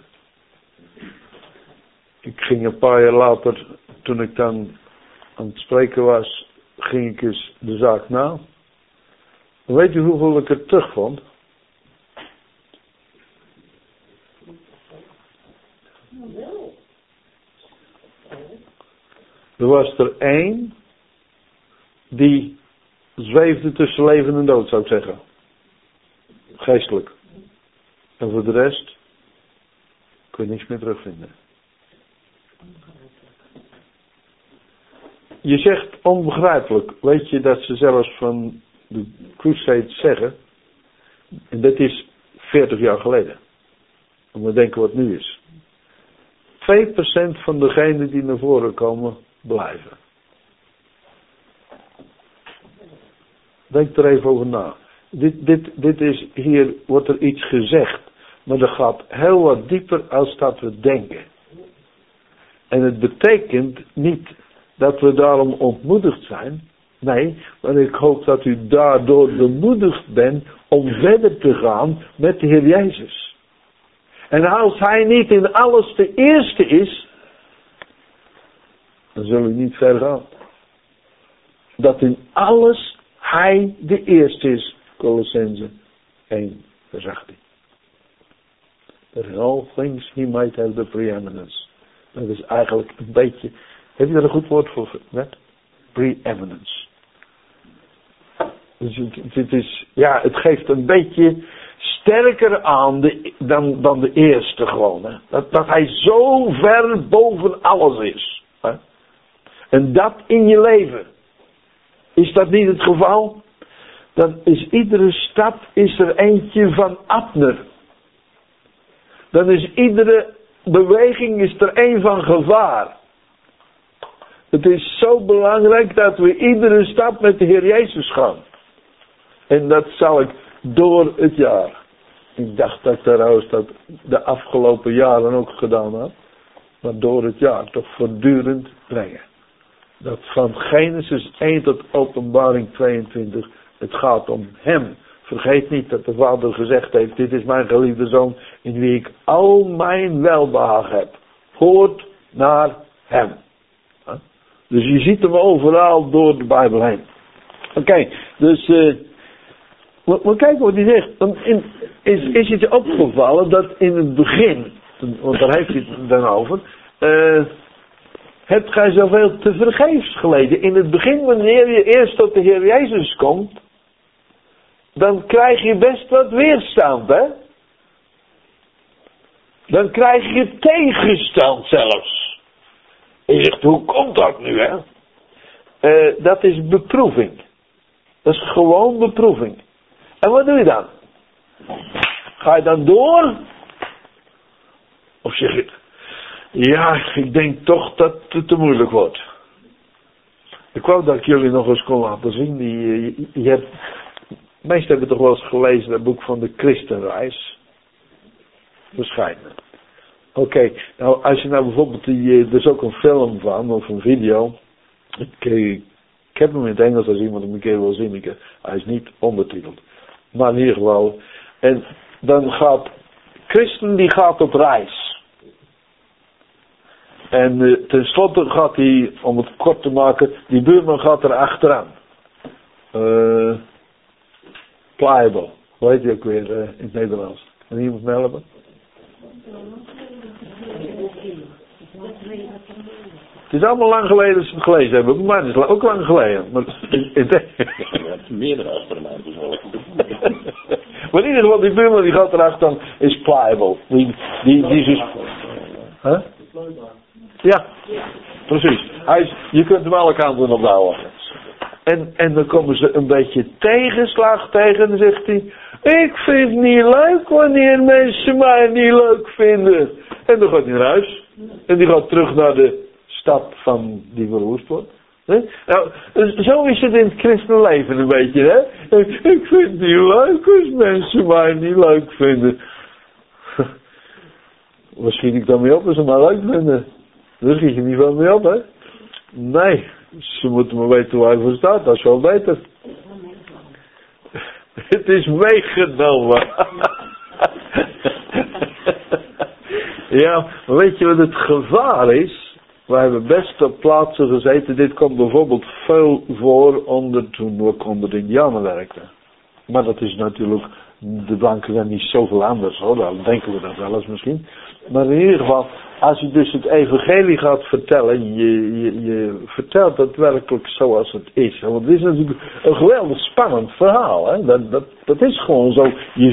[SPEAKER 1] Ik ging een paar jaar later, toen ik dan aan het spreken was, ging ik eens de zaak na. Weet u hoeveel ik er terugvond? Er was er 1 die zweefde tussen leven en dood, zou ik zeggen. Geestelijk. En voor de rest kun je niks meer terugvinden. Je zegt onbegrijpelijk. Weet je dat ze zelfs van de crusade zeggen, en dat is 40 jaar geleden. En we denken wat het nu is. 2% van degenen die naar voren komen, blijven. Denk er even over na. Dit is, hier wordt er iets gezegd, maar dat gaat heel wat dieper als dat we denken. En het betekent niet dat we daarom ontmoedigd zijn. Nee, maar ik hoop dat u daardoor bemoedigd bent om verder te gaan met de Heer Jezus. En als Hij niet in alles de eerste is, dan zullen we niet ver gaan. Dat in alles Hij de eerste is. Colossenzen 1 vers 18. That in all things He might have the preeminence. Dat is eigenlijk een beetje, heb je daar een goed woord voor? Net? Preeminence. Dus het geeft een beetje sterker aan dan de eerste gewoon. Hè? Dat hij zo ver boven alles is. Hè? En dat in je leven. Is dat niet het geval? Dan is iedere stap er eentje van Abner. Dan is iedere beweging er een van gevaar. Het is zo belangrijk dat we iedere stap met de Heer Jezus gaan. En dat zal ik door het jaar. Ik dacht dat ik trouwens dat de afgelopen jaren ook gedaan had. Maar door het jaar toch voortdurend brengen. Dat van Genesis 1 tot Openbaring 22. Het gaat om Hem. Vergeet niet dat de Vader gezegd heeft. Dit is mijn geliefde Zoon. In wie ik al mijn welbehagen heb. Hoort naar Hem. Dus je ziet hem overal door de Bijbel heen. Oké, dus maar kijk wat hij zegt. Is het je opgevallen dat in het begin, want daar heeft hij het dan over, hebt gij zoveel te vergeefs geleden. In het begin, wanneer je eerst tot de Heer Jezus komt, dan krijg je best wat weerstand, hè? Dan krijg je tegenstand zelfs. En je zegt, hoe komt dat nu, hè? Dat is beproeving. Dat is gewoon beproeving. En wat doe je dan? Ga je dan door? Of zeg je, ja, ik denk toch dat het te moeilijk wordt. Ik wou dat ik jullie nog eens kon laten zien. Meesten hebben toch wel eens gelezen dat boek van de Christenreis. Verschijnen. Oké, nou als je nou bijvoorbeeld er is ook een film van, of een video. Ik heb hem in het Engels als iemand hem een keer wil zien. Hij is niet ondertiteld. Maar in ieder geval. En dan gaat Christen die gaat op reis. En tenslotte gaat hij, om het kort te maken, die buurman gaat er achteraan. Pliable. Hoe heet die ook weer in het Nederlands? Kan iemand me helpen? Het is allemaal lang geleden dat ze het gelezen hebben, maar het is ook lang geleden. Maar
[SPEAKER 3] meerdere achter mij dus.
[SPEAKER 1] Maar in ieder geval, die buurman die gaat erachter is pliable. Die is dus... Huh? Ja, precies. Je kunt hem alle kanten opbouwen. En dan komen ze een beetje tegenslag tegen en dan zegt hij, ik vind het niet leuk wanneer mensen mij niet leuk vinden. En dan gaat hij naar huis. En die gaat terug naar de stad van die verwoest wordt. Nou, zo is het in het christenleven een beetje, hè. Ik vind het niet leuk als mensen mij niet leuk vinden. Waar schiet ik dan mee op als ze mij leuk vinden? Daar schiet je niet van mee op, hè. Nee, ze moeten maar weten waar je voor staat, dat is wel beter. Het is meegenomen. Ja, maar weet je wat het gevaar is? We hebben best op plaatsen gezeten. Dit komt bijvoorbeeld veel voor toen we onder de Indianen werkten. Maar dat is natuurlijk, de blanken zijn niet zoveel anders hoor. Dan denken we dat wel eens misschien. Maar in ieder geval, als je dus het evangelie gaat vertellen, je vertelt het werkelijk zoals het is. Want het is natuurlijk een geweldig spannend verhaal. Hè? Dat is gewoon zo.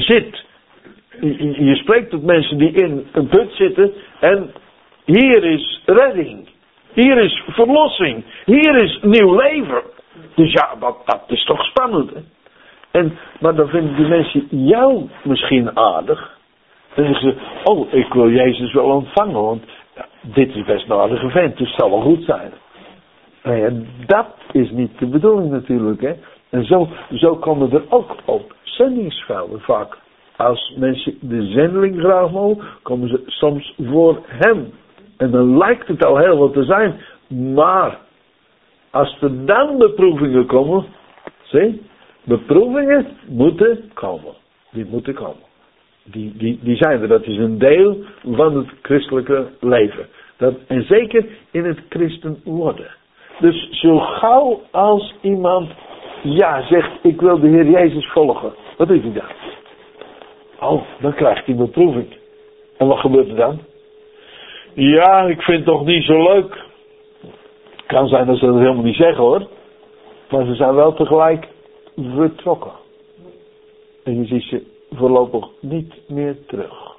[SPEAKER 1] Je spreekt tot mensen die in een put zitten en hier is redding. Hier is verlossing. Hier is nieuw leven. Dus ja, dat is toch spannend. Hè? Maar dan vinden die mensen jou misschien aardig. Dan zeggen ze, ik wil Jezus wel ontvangen. Want ja, dit is best een aardige vent. Dus het zal wel goed zijn. Nou ja, dat is niet de bedoeling natuurlijk. Hè? En zo komen er ook op zendingsvelden vaak. Als mensen de zendeling graag mogen, komen ze soms voor hem. En dan lijkt het al heel wat te zijn. Maar als er dan beproevingen komen. Zie, beproevingen moeten komen. Die moeten komen. Die zijn er. Dat is een deel van het christelijke leven. En zeker in het christen worden. Dus zo gauw als iemand zegt, ik wil de Heer Jezus volgen. Wat doet hij dan? Dan krijgt hij een beproeving. En wat gebeurt er dan? Ja, ik vind het toch niet zo leuk. Kan zijn dat ze dat helemaal niet zeggen hoor. Maar ze zijn wel tegelijk vertrokken. En je ziet ze voorlopig niet meer terug.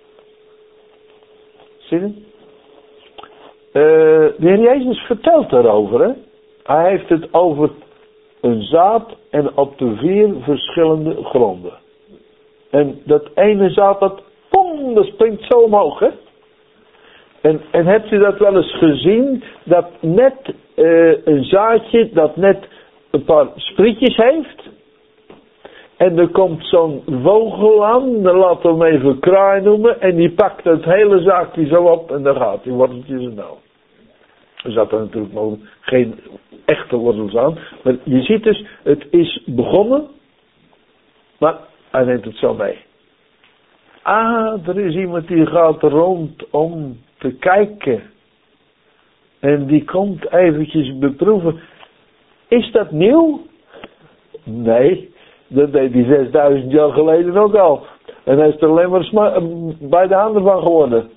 [SPEAKER 1] Zie je? De Heer Jezus vertelt daarover. Hè? Hij heeft het over een zaad en op de 4 verschillende gronden. En dat ene zaad, dat springt zo omhoog, hè. En hebt u dat wel eens gezien, dat net een zaadje, dat net een paar sprietjes heeft. En er komt zo'n vogel aan, dan laten we hem even kraai noemen, en die pakt het hele zaadje zo op en dan gaat die worteltjes en nou. Er zat er natuurlijk nog geen echte wortels aan, maar je ziet dus, het is begonnen, maar hij neemt het zo mee. Er is iemand die gaat rond om te kijken. En die komt eventjes beproeven. Is dat nieuw? Nee, dat deed hij 6000 jaar geleden ook al. En hij is er alleen maar bij de handen van geworden.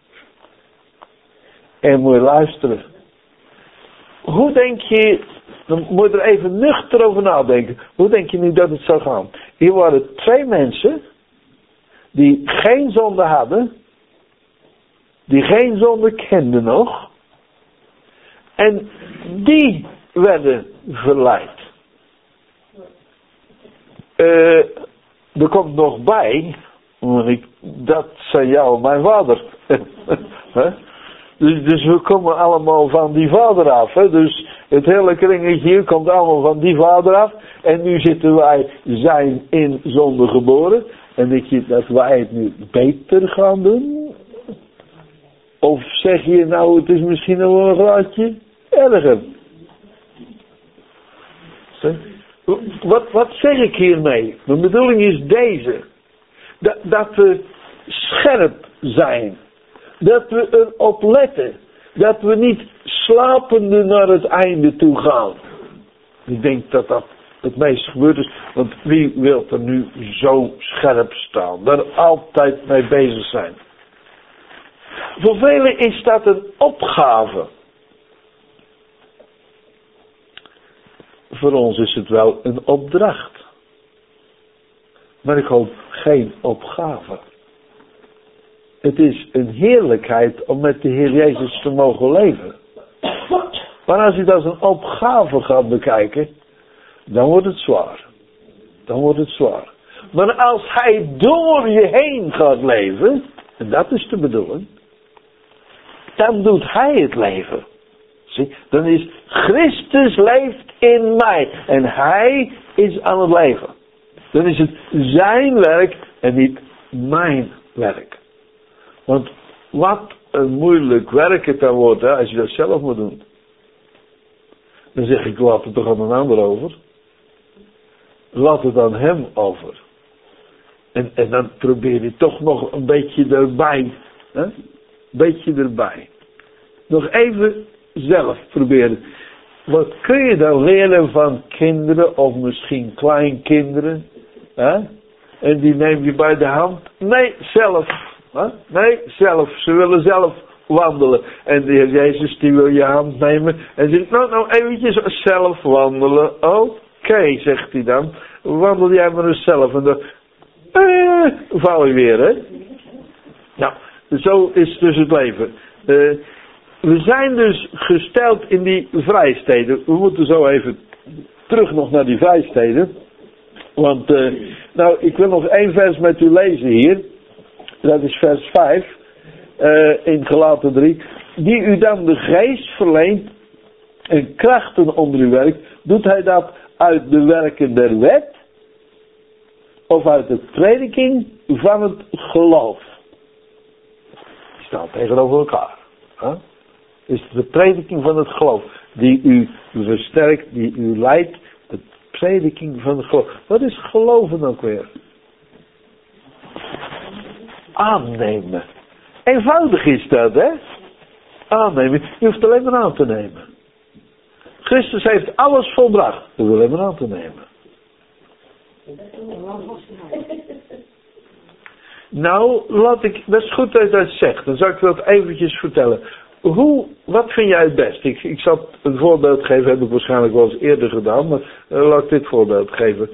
[SPEAKER 1] En moet je luisteren. Hoe denk je, dan moet je er even nuchter over nadenken. Hoe denk je nu dat het zou gaan? Hier waren 2 mensen die geen zonde hadden, die geen zonde kenden nog, en die werden verleid. Er komt nog bij, dat zei jou mijn vader. Dus we komen allemaal van die vader af. Hè? Dus het hele kringetje hier komt allemaal van die vader af. En nu zijn in zonde geboren. En denk je dat wij het nu beter gaan doen? Of zeg je nou, het is misschien nog wel een graadje erger? Wat zeg ik hiermee? Mijn bedoeling is deze. Dat we scherp zijn. Dat we erop letten. Dat we niet slapende naar het einde toe gaan. Ik denk dat dat het meest gebeurd is. Want wie wil er nu zo scherp staan? Daar altijd mee bezig zijn. Voor velen is dat een opgave. Voor ons is het wel een opdracht. Maar ik hoop geen opgave. Het is een heerlijkheid om met de Heer Jezus te mogen leven. Maar als je dat als een opgave gaat bekijken, dan wordt het zwaar. Dan wordt het zwaar. Maar als Hij door je heen gaat leven, en dat is de bedoeling, dan doet Hij het leven Zie, dan is Christus leeft in mij. En hij is aan het leven. Dan is het zijn werk en niet mijn werk. Want wat een moeilijk werk het dan wordt, hè, als je dat zelf moet doen. Dan zeg ik, laat het toch aan een ander over. Laat het aan hem over. En dan probeer je toch nog een beetje erbij. Hè? Een beetje erbij. Nog even zelf proberen. Wat kun je dan leren van kinderen of misschien kleinkinderen? Hè? En die neem je bij de hand. Nee, zelf. Hè? Nee, zelf. Ze willen zelf wandelen. En de Heer Jezus die wil je hand nemen. En zegt, nou eventjes zelf wandelen. Oké, zegt hij dan. Wandel jij maar eens zelf. En dan val je weer, hè. Nou, zo is dus het leven. We zijn dus gesteld in die vrijsteden. We moeten zo even terug nog naar die vrijsteden. Want, ik wil nog 1 vers met u lezen hier. Dat is vers 5. In Galaten 3. Die u dan de geest verleent en krachten onder uw werk. Doet hij dat uit de werken der wet? Of uit de prediking van het geloof? Die staan tegenover elkaar. Huh? Is de prediking van het geloof. Die u versterkt, die u leidt. De prediking van het geloof. Wat is geloven ook weer? Aannemen. Eenvoudig is dat, hè? Aannemen. Je hoeft alleen maar aan te nemen. Christus heeft alles volbracht. Je hoeft alleen maar aan te nemen. Nou, dat is goed dat je dat zegt. Dan zal ik dat eventjes vertellen. Wat vind jij het best? Ik zal een voorbeeld geven, heb ik waarschijnlijk wel eens eerder gedaan, maar laat ik dit voorbeeld geven.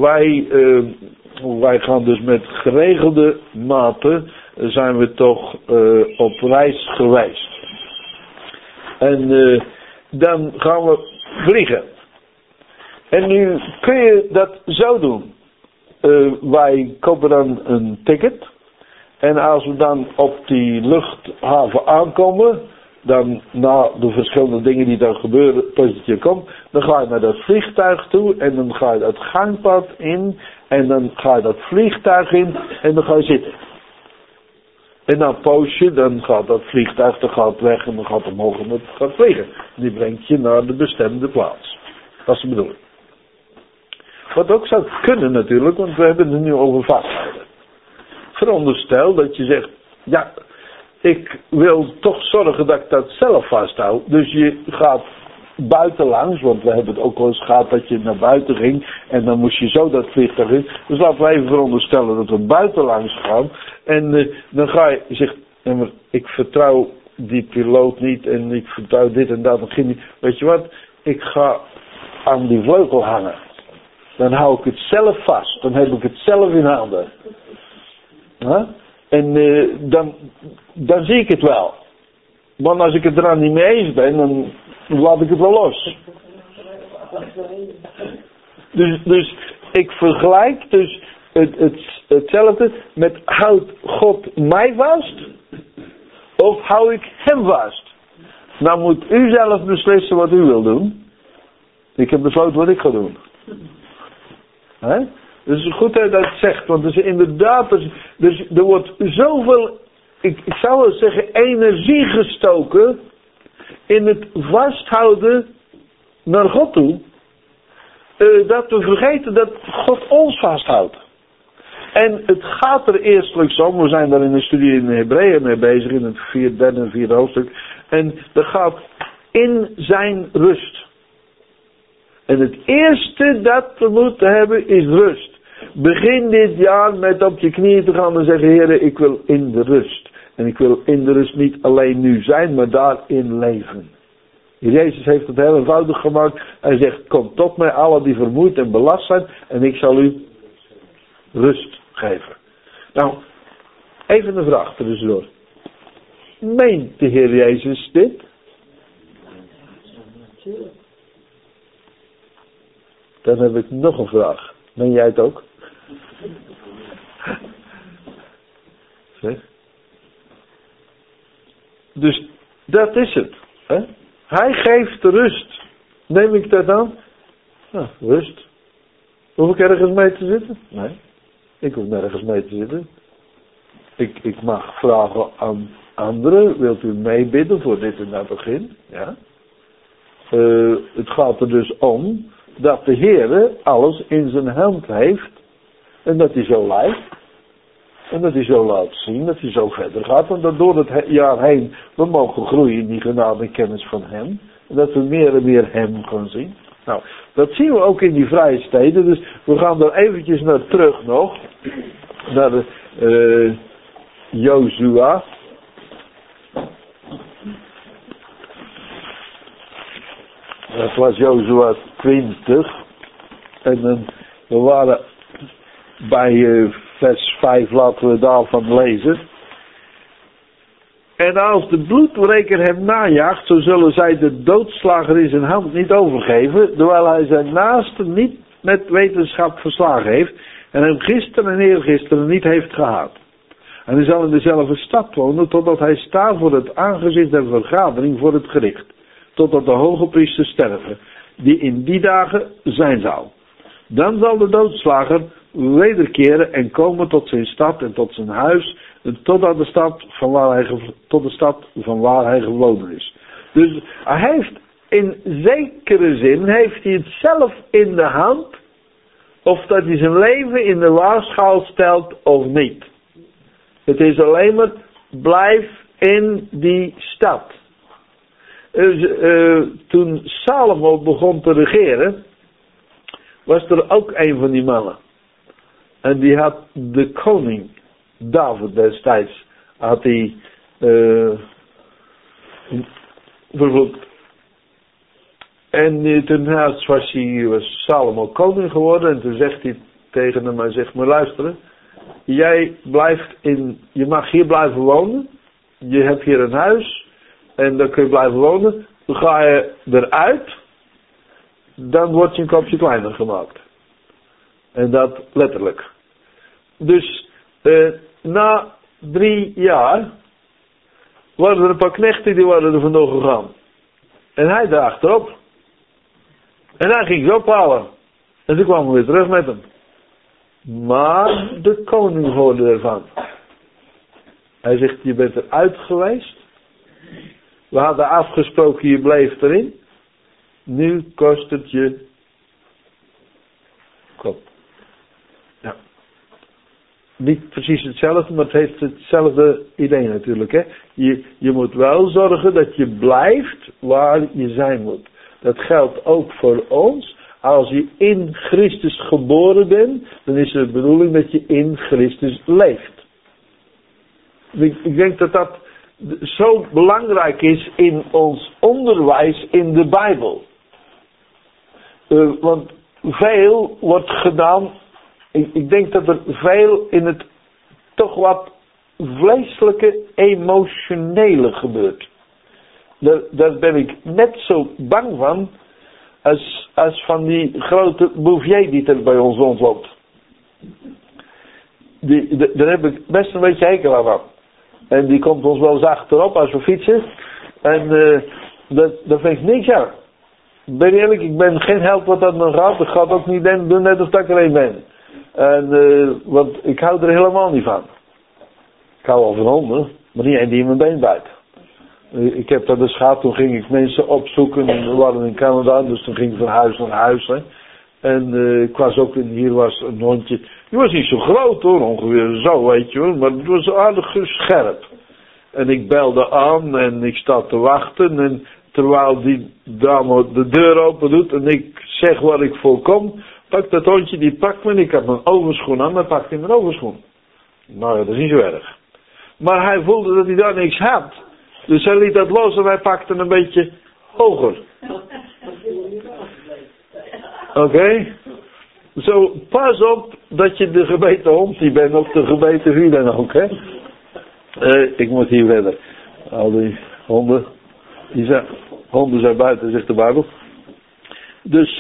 [SPEAKER 1] Wij gaan dus met geregelde maten, zijn we toch op reis geweest. En dan gaan we vliegen. En nu kun je dat zo doen. Wij kopen dan een ticket. En als we dan op die luchthaven aankomen, dan na de verschillende dingen die dan gebeuren tot je komt, dan ga je naar dat vliegtuig toe en dan ga je dat gangpad in en dan ga je dat vliegtuig in en dan ga je zitten. En na een poosje, dan gaat dat vliegtuig, dan gaat weg en dan gaat omhoog en het gaat vliegen. Die brengt je naar de bestemde plaats. Dat is de bedoeling. Wat ook zou kunnen natuurlijk, want we hebben het nu over vasthouden. Veronderstel dat je zegt, ja, ik wil toch zorgen dat ik dat zelf vasthoud. Dus je gaat buitenlangs, want we hebben het ook wel eens gehad dat je naar buiten ging en dan moest je zo dat vliegtuig in. Dus laten we even veronderstellen dat we buitenlangs gaan en dan ga je zeggen, ja, maar ik vertrouw die piloot niet en ik vertrouw dit en dat. Weet je wat, ik ga aan die vleugel hangen. Dan hou ik het zelf vast. Dan heb ik het zelf in handen. Huh? En dan zie ik het wel. Want als ik het er niet mee eens ben, dan laat ik het wel los. Dus ik vergelijk dus hetzelfde met houdt God mij vast? Of hou ik hem vast? Nou moet u zelf beslissen wat u wil doen. Ik heb besloten wat ik ga doen. He? Dus het is goed dat je dat zegt, want er is inderdaad, er wordt zoveel, ik zou wel zeggen, energie gestoken in het vasthouden naar God toe, dat we vergeten dat God ons vasthoudt. En het gaat er eerstelijks om, we zijn daar in de studie in de Hebreeën mee bezig, in het derde en vierde hoofdstuk, en dat gaat in zijn rust. En het eerste dat we moeten hebben is rust. Begin dit jaar met op je knieën te gaan en zeggen, Heer, ik wil in de rust. En ik wil in de rust niet alleen nu zijn, maar daarin leven. Jezus heeft het heel eenvoudig gemaakt. Hij zegt, kom tot mij allen die vermoeid en belast zijn en ik zal u rust geven. Nou, even een vraag tussendoor. Meent de Heer Jezus dit? Dan heb ik nog een vraag. Meen jij het ook? Zeg. Dus dat is het. Hè? Hij geeft rust. Neem ik dat aan? Nou, rust. Hoef ik ergens mee te zitten? Nee. Ik hoef nergens mee te zitten. Ik mag vragen aan anderen. Wilt u meebidden voor dit en dat begin? Ja. Het gaat er dus om dat de Heer alles in zijn hand heeft. En dat hij zo leidt. En dat hij zo laat zien, dat hij zo verder gaat. En dat door het jaar heen we mogen groeien in die genade en kennis van hem. En dat we meer en meer hem gaan zien. Nou, dat zien we ook in die vrije steden. Dus we gaan er eventjes naar terug nog. Naar de Jozua. Dat was Jozua 20. En we waren bij vers 5, laten we daarvan lezen. En als de bloedbreker hem najaagt, zo zullen zij de doodslager in zijn hand niet overgeven, terwijl hij zijn naaste niet met wetenschap verslagen heeft en hem gisteren en eergisteren niet heeft gehaat. En hij zal in dezelfde stad wonen, totdat hij staat voor het aangezicht der vergadering voor het gericht, totdat de hoge priester sterven, die in die dagen zijn zal. Dan zal de doodslager wederkeren en komen tot zijn stad en tot zijn huis, en tot de stad van waar hij gevloden is. Dus hij heeft in zekere zin, heeft hij het zelf in de hand, of dat hij zijn leven in de waagschaal stelt of niet. Het is alleen maar, blijf in die stad. Toen Salomo begon te regeren, was er ook een van die mannen. En die had de koning, David destijds, had hij vervloekt. En toen was Salomo koning geworden. En toen zegt hij tegen hem, hij zegt, maar luisteren. Je mag hier blijven wonen. Je hebt hier een huis. En dan kun je blijven wonen. Dan ga je eruit. Dan word je een kopje kleiner gemaakt. En dat letterlijk. Dus na 3 jaar waren er een paar knechten die waren er vandoor gegaan. En hij daagt erop. En hij ging ze ophalen. En ze kwamen weer terug met hem. Maar de koning hoorde ervan. Hij zegt, je bent eruit geweest. We hadden afgesproken, je bleef erin. Nu kost het je kop. Ja. Niet precies hetzelfde, maar het heeft hetzelfde idee natuurlijk. Hè? Je moet wel zorgen dat je blijft waar je zijn moet. Dat geldt ook voor ons. Als je in Christus geboren bent, dan is het de bedoeling dat je in Christus leeft. Ik denk dat dat zo belangrijk is in ons onderwijs in de Bijbel. Want veel wordt gedaan, ik denk dat er veel in het toch wat vleeselijke, emotionele gebeurt. Daar ben ik net zo bang van als van die grote Bouvier die er bij ons rondloopt. Daar heb ik best een beetje hekel aan. En die komt ons wel eens achterop als we fietsen. En daar vind ik niks aan. Ik ben eerlijk, ik ben geen held wat dat nog gaat. Ik ga het ook niet doen net of dat ik er een ben. Want ik hou er helemaal niet van. Ik hou wel van honden, maar niet één die in mijn been bijt. Ik heb dat dus gehad, toen ging ik mensen opzoeken. En we waren in Canada, dus toen ging ik van huis naar huis. Hè. En ik was ook, hier was een hondje. Die was niet zo groot hoor, ongeveer zo weet je hoor. Maar het was aardig scherp. En ik belde aan en ik sta te wachten. En terwijl die dame de deur open doet en ik zeg waar ik voor kom, pakt dat hondje, die pakt me en ik had mijn overschoen aan, dan pakt hij mijn overschoen. Nou ja, dat is niet zo erg. Maar hij voelde dat hij daar niks had. Dus hij liet dat los en hij pakte een beetje hoger. Oké? Zo, pas op dat je de gebeten hond die bent, of de gebeten wie dan ook, hè. Ik moet hier verder. Al die honden. Honden zijn buiten, zegt de Bijbel. Dus,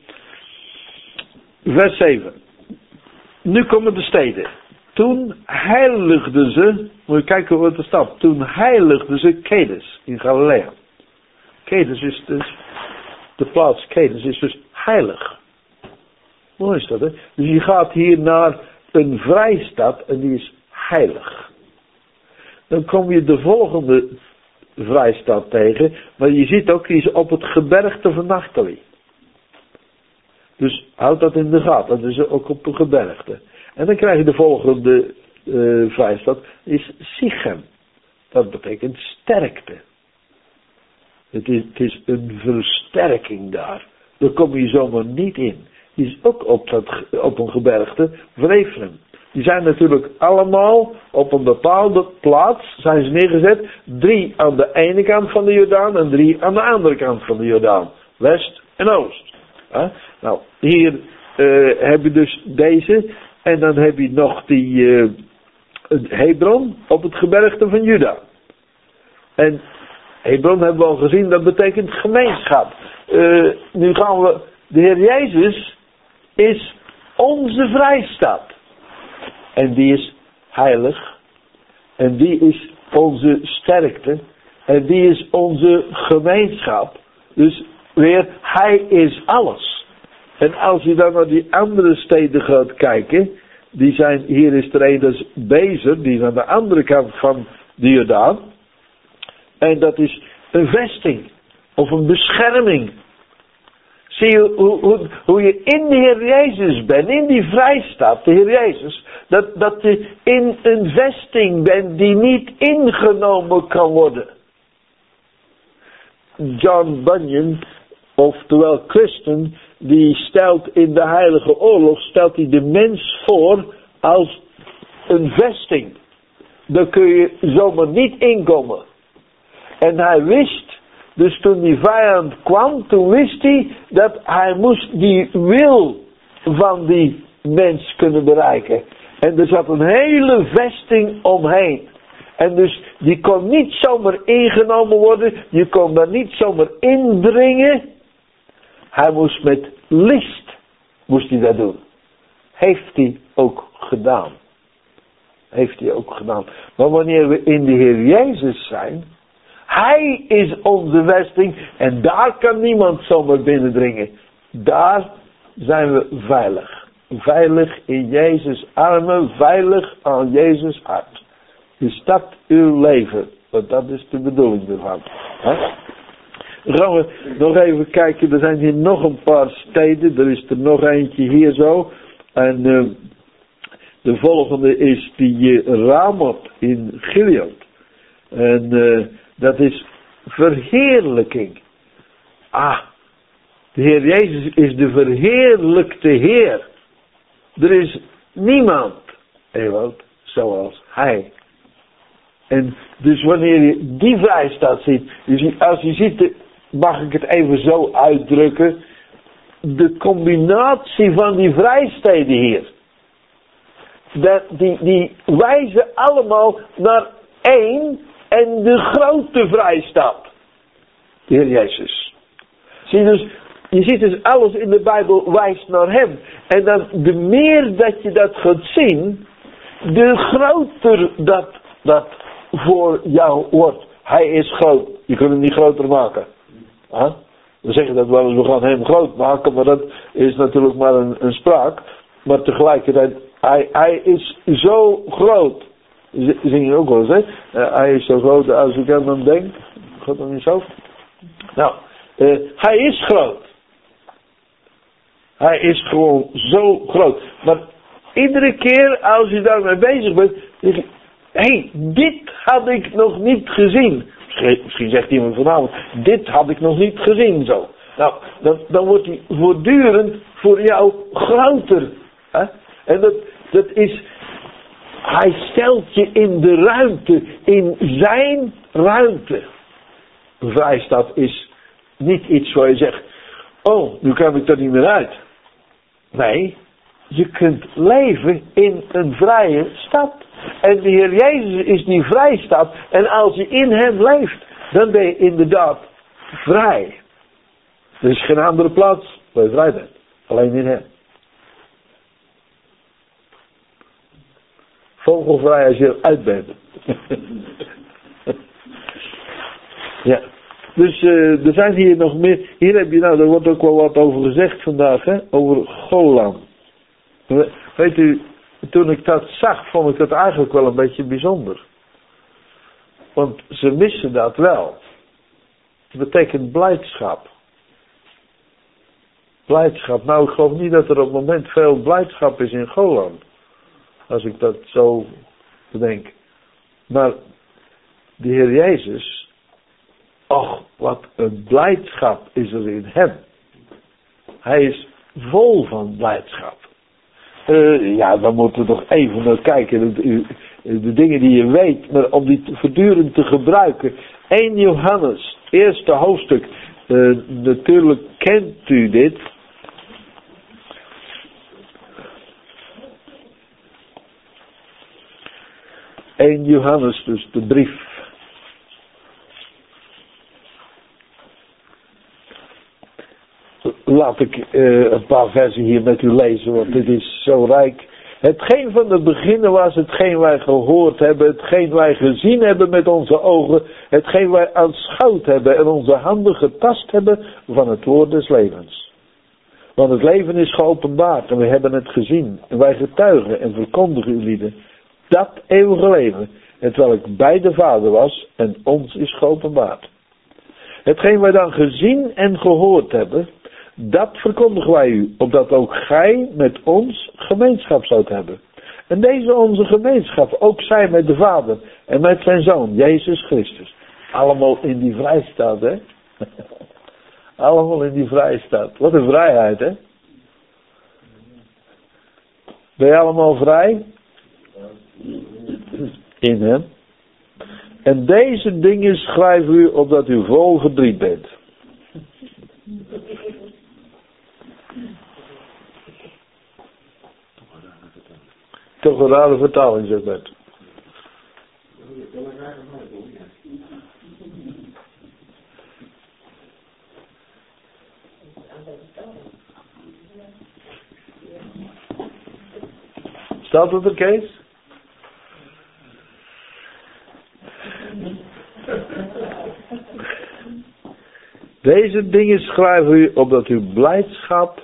[SPEAKER 1] vers 7. Nu komen de steden. Toen heiligden ze, moet je kijken wat er staat. Toen heiligden ze Kedes in Galilea. Kedes is dus, de plaats Kedes is dus heilig. Mooi is dat, hè? Dus je gaat hier naar een vrijstad en die is heilig. Dan kom je de volgende vrijstad tegen, maar je ziet ook, die is op het gebergte van Naphtali. Dus houd dat in de gaten, dat is ook op een gebergte. En dan krijg je de volgende vrijstad, is Sichem. Dat betekent sterkte. Het is een versterking daar. Daar kom je zomaar niet in. Die is ook op een gebergte van Ephraim. Die zijn natuurlijk allemaal op een bepaalde plaats, zijn ze neergezet. 3 aan de ene kant van de Jordaan en 3 aan de andere kant van de Jordaan. West en oost. Nou, hier heb je dus deze. En dan heb je nog die Hebron op het gebergte van Juda. En Hebron hebben we al gezien, dat betekent gemeenschap. Nu gaan we, de Heer Jezus is onze vrijstad. En die is heilig. En die is onze sterkte. En die is onze gemeenschap. Dus weer, hij is alles. En als je dan naar die andere steden gaat kijken. Die zijn, hier is er een, dat is Bezer. Die is aan de andere kant van de Jordaan. En dat is een vesting. Of een bescherming. Zie je hoe je in de Heer Jezus bent. In die vrijstad, de Heer Jezus. Dat je in een vesting bent die niet ingenomen kan worden. John Bunyan, oftewel christen, die stelt in de Heilige Oorlog, stelt hij de mens voor als een vesting. Daar kun je zomaar niet inkomen. En hij wist, dus toen die vijand kwam, toen wist hij dat hij moest die wil van die mens kunnen bereiken. En er zat een hele vesting omheen. En dus die kon niet zomaar ingenomen worden, je kon daar niet zomaar indringen. Hij moest met list, moest hij dat doen. Heeft hij ook gedaan. Heeft hij ook gedaan. Maar wanneer we in de Heer Jezus zijn, hij is onze vesting en daar kan niemand zomaar binnendringen. Daar zijn we veilig. Veilig in Jezus' armen, veilig aan Jezus' hart. Dus dat uw leven, want dat is de bedoeling ervan. Dan gaan we nog even kijken, er zijn hier nog een paar steden, er is er nog eentje hier zo. En de volgende is die Ramoth in Gilead. En dat is verheerlijking. De Heer Jezus is de verheerlijkte Heer. Er is niemand, Ewout, zoals Hij. En dus wanneer je die vrijstad ziet, als je ziet, mag ik het even zo uitdrukken, de combinatie van die vrijsteden hier, die wijzen allemaal naar één en de grote vrijstad, de Heer Jezus. Zie dus, je ziet dus alles in de Bijbel wijst naar Hem. En dan de meer dat je dat gaat zien, de groter dat voor jou wordt. Hij is groot. Je kunt hem niet groter maken. We zeggen dat wel eens, we gaan hem groot maken, maar dat is natuurlijk maar een spraak. Maar tegelijkertijd, hij is zo groot. Zing je ook wel eens, hè? Hij is zo groot als ik aan hem denk. Gaat dat niet zo? Nou, hij is groot. Hij is gewoon zo groot. Maar iedere keer als je daarmee bezig bent, denk je, hé, dit had ik nog niet gezien. Misschien zegt iemand vanavond, dit had ik nog niet gezien zo. Nou, dan wordt hij voortdurend voor jou groter. Hè? En dat is, hij stelt je in de ruimte, in zijn ruimte. Een vrijstad is niet iets waar je zegt, oh, nu kan ik er niet meer uit. Nee, je kunt leven in een vrije stad. En de Heer Jezus is die vrijstad. En als je in hem leeft, dan ben je inderdaad vrij. Er is geen andere plaats waar je vrij bent. Alleen in hem. Vogelvrij als je eruit bent. Ja. Dus er zijn hier nog meer. Hier heb je nou, er wordt ook wel wat over gezegd vandaag, hè? Over Golan. Weet u, toen ik dat zag, vond ik dat eigenlijk wel een beetje bijzonder. Want ze missen dat wel. Het betekent blijdschap. Blijdschap. Nou, ik geloof niet dat er op het moment veel blijdschap is in Golan. Als ik dat zo bedenk. Maar de Heer Jezus, och, wat een blijdschap is er in hem. Hij is vol van blijdschap. Ja, dan moeten we toch even naar kijken. De dingen die je weet, maar om die voortdurend te gebruiken. 1 Johannes, eerste hoofdstuk. Natuurlijk kent u dit. ...1 Johannes, dus de brief. Laat ik een paar versen hier met u lezen, want dit is zo rijk. Hetgeen van het begin was, hetgeen wij gehoord hebben, hetgeen wij gezien hebben met onze ogen, hetgeen wij aanschouwd hebben en onze handen getast hebben van het woord des levens. Want het leven is geopenbaard en we hebben het gezien. En wij getuigen en verkondigen u lieden dat eeuwige leven, hetwelk bij de Vader was en ons is geopenbaard. Hetgeen wij dan gezien en gehoord hebben, dat verkondigen wij u, opdat ook gij met ons gemeenschap zoudt hebben. En deze onze gemeenschap ook zij met de Vader en met zijn Zoon, Jezus Christus. Allemaal in die vrijstaat, hè? Allemaal in die vrijstaat. Wat een vrijheid, hè? Ben je allemaal vrij? In hem. En deze dingen schrijven u opdat u vol verdriet bent. Toch een rare vertaling, zegt Bert. Staat het er, Kees? Deze dingen schrijven u opdat uw blijdschap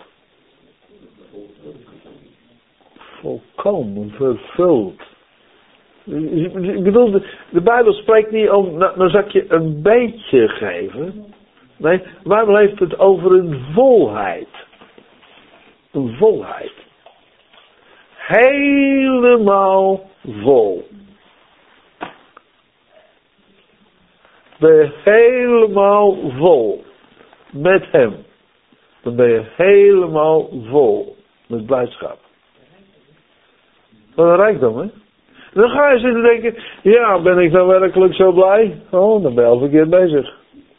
[SPEAKER 1] volkomen vervuld. Ik bedoel, de Bijbel spreekt niet om, nou zal ik je een beetje geven. Nee, de Bijbel heeft het over een volheid. Een volheid. Helemaal vol. Ben je helemaal vol met hem. Dan ben je helemaal vol met blijdschap. Wat een rijkdom, hè? Dan ga je zitten denken, ja, ben ik nou werkelijk zo blij? Oh, dan ben je al verkeerd bezig.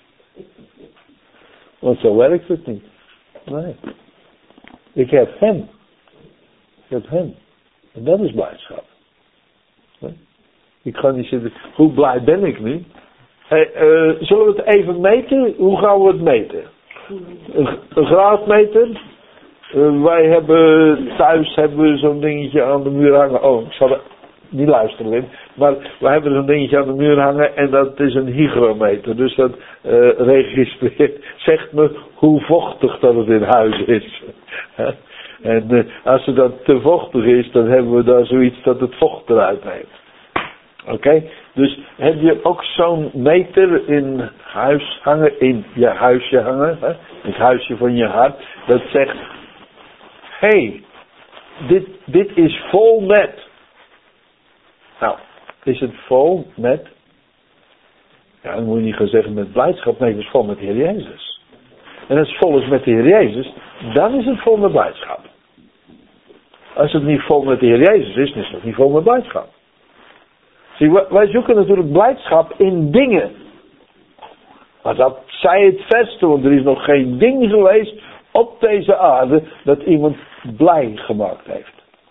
[SPEAKER 1] Want zo werkt het niet. Nee. Ik heb hem. Ik heb hem. En dat is blijdschap. Nee? Ik ga niet zitten, hoe blij ben ik nu? Hey, zullen we het even meten? Hoe gaan we het meten? Een graadmeter? Wij hebben thuis zo'n dingetje aan de muur hangen. Oh, ik zal niet luisteren, Wim. Maar wij hebben zo'n dingetje aan de muur hangen en dat is een hygrometer. Dus dat registreert, zegt me hoe vochtig dat het in huis is. En als het dan te vochtig is, dan hebben we daar zoiets dat het vocht eruit neemt. Oké? Dus heb je ook zo'n meter in huis hangen, in je huisje hangen, hè? Het huisje van je hart, dat zegt, hey, dit is vol met. Nou, is het vol met? Ja, dan moet je niet gaan zeggen met blijdschap, nee, het is vol met de Heer Jezus. En als het vol is met de Heer Jezus, dan is het vol met blijdschap. Als het niet vol met de Heer Jezus is, dan is het niet vol met blijdschap. Zie, wij zoeken natuurlijk blijdschap in dingen. Maar dat zij het verste, want er is nog geen ding geweest op deze aarde dat iemand blij gemaakt heeft.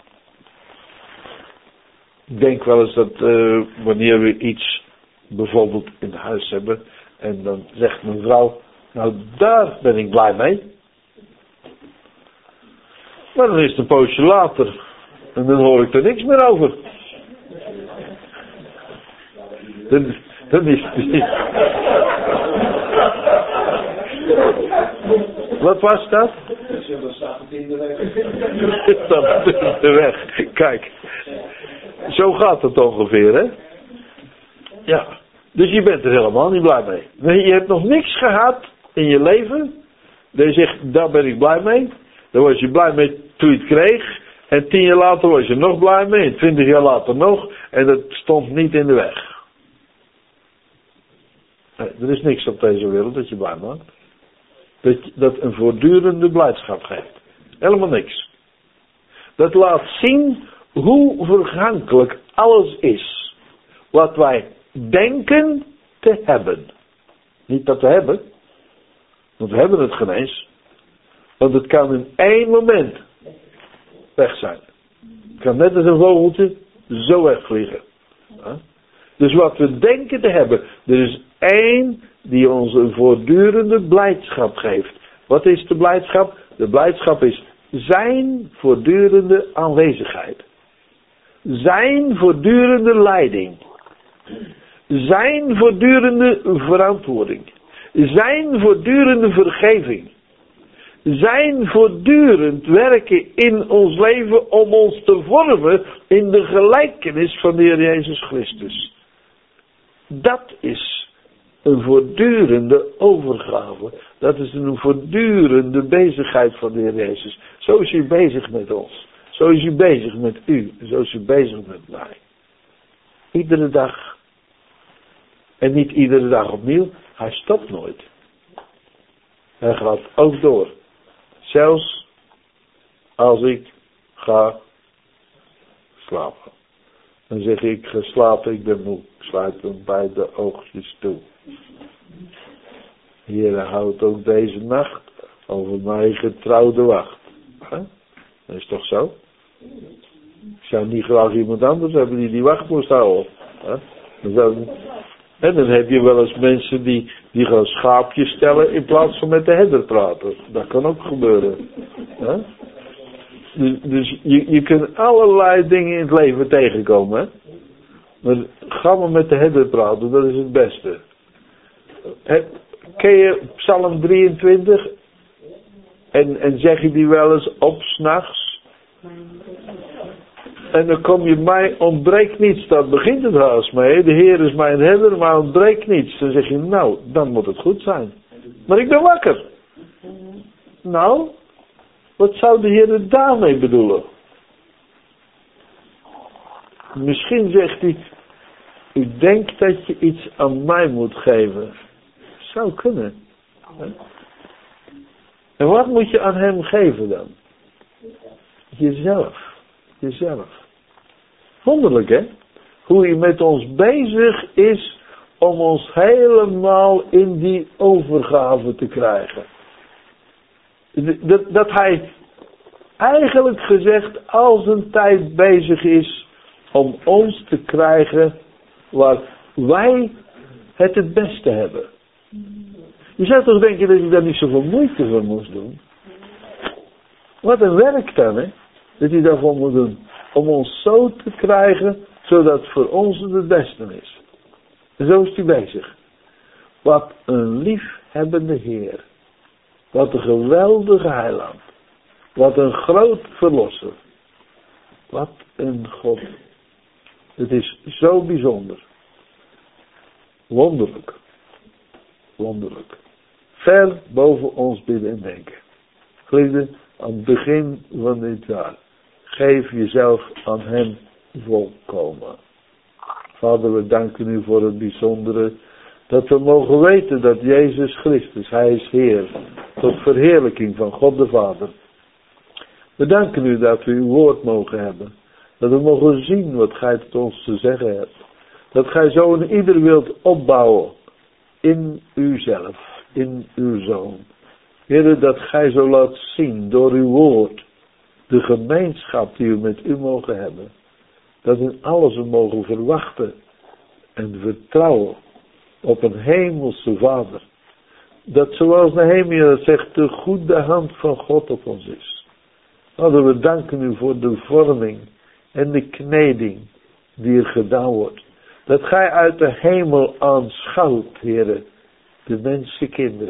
[SPEAKER 1] Ik denk wel eens dat wanneer we iets bijvoorbeeld in huis hebben en dan zegt mijn vrouw, nou daar ben ik blij mee. Maar dan is het een poosje later en dan hoor ik er niks meer over. Dan is het niet. Wat was dat?
[SPEAKER 3] Dan staat het in de weg.
[SPEAKER 1] Dat staat in de weg. Kijk. Zo gaat het ongeveer, hè? Ja. Dus je bent er helemaal niet blij mee. Nee, je hebt nog niks gehad in je leven. Dat je zegt, daar ben ik blij mee. Daar was je blij mee toen je het kreeg. En 10 jaar later was je nog blij mee. En 20 jaar later nog. En dat stond niet in de weg. Nee, er is niks op deze wereld dat je blij maakt. Dat een voortdurende blijdschap geeft. Helemaal niks. Dat laat zien hoe vergankelijk alles is. Wat wij denken te hebben. Niet dat we hebben. Want we hebben het geen eens. Want het kan in 1 moment weg zijn. Het kan net als een vogeltje zo wegvliegen. Dus wat we denken te hebben. Er is 1 die ons een voortdurende blijdschap geeft. Wat is de blijdschap? De blijdschap is zijn voortdurende aanwezigheid. Zijn voortdurende leiding. Zijn voortdurende verantwoording. Zijn voortdurende vergeving. Zijn voortdurend werken in ons leven om ons te vormen in de gelijkenis van de Heer Jezus Christus. Dat is een voortdurende overgave. Dat is een voortdurende bezigheid van de Heer Jezus. Zo is hij bezig met ons. Zo is hij bezig met u. Zo is hij bezig met mij. Iedere dag. En niet iedere dag opnieuw. Hij stopt nooit. Hij gaat ook door. Zelfs als ik ga slapen. Dan zeg ik ga slapen, ik ben moe. Ik sluit hem bij de oogjes toe. Heer houdt ook deze nacht over mijn getrouwde wacht. Dat is toch zo? Ik zou niet graag iemand anders hebben die wacht moest houden. En dan heb je wel eens mensen die gaan schaapjes stellen in plaats van met de herder praten. Dat kan ook gebeuren. Dus je kunt allerlei dingen in het leven tegenkomen. Hè? Maar ga maar met de herder praten, dat is het beste. Ken je Psalm 23? En zeg je die wel eens op 's nachts? En dan kom je mij, ontbreekt niets, dat begint het haast mee. De Heer is mijn herder, maar ontbreekt niets. Dan zeg je, nou, dan moet het goed zijn. Maar ik ben wakker. Nou, wat zou de Heer daarmee bedoelen? Misschien zegt hij, ik denk dat je iets aan mij moet geven. Zou kunnen. En wat moet je aan hem geven dan? Jezelf. Jezelf. Wonderlijk, hè? Hoe hij met ons bezig is om ons helemaal in die overgave te krijgen. Dat hij eigenlijk gezegd al zijn tijd bezig is om ons te krijgen waar wij het beste hebben. Je zou toch denken dat je daar niet zoveel moeite voor moest doen? Wat een werk dan, hè? Dat hij daarvoor moet doen. Om ons zo te krijgen, zodat het voor ons het beste is. En zo is hij bezig. Wat een liefhebbende Heer. Wat een geweldige heiland. Wat een groot verlosser. Wat een God. Het is zo bijzonder. Wonderlijk. Wonderlijk. Ver boven ons bidden en denken. Geliefden, aan het begin van dit jaar. Geef jezelf aan hem volkomen. Vader, we danken u voor het bijzondere. Dat we mogen weten dat Jezus Christus, hij is Heer. Tot verheerlijking van God de Vader. We danken u dat we uw woord mogen hebben. Dat we mogen zien wat gij tot ons te zeggen hebt. Dat gij zo in ieder wilt opbouwen. In uzelf. In uw Zoon. Heer, dat gij zo laat zien door uw woord. De gemeenschap die we met u mogen hebben. Dat in alles we mogen verwachten. En vertrouwen. Op een hemelse Vader. Dat zoals Nehemia dat zegt. De goede hand van God op ons is. Vader, we danken u voor de vorming. En de kneding. Die er gedaan wordt. Dat gij uit de hemel aanschouwt, Heere. De mensenkinderen.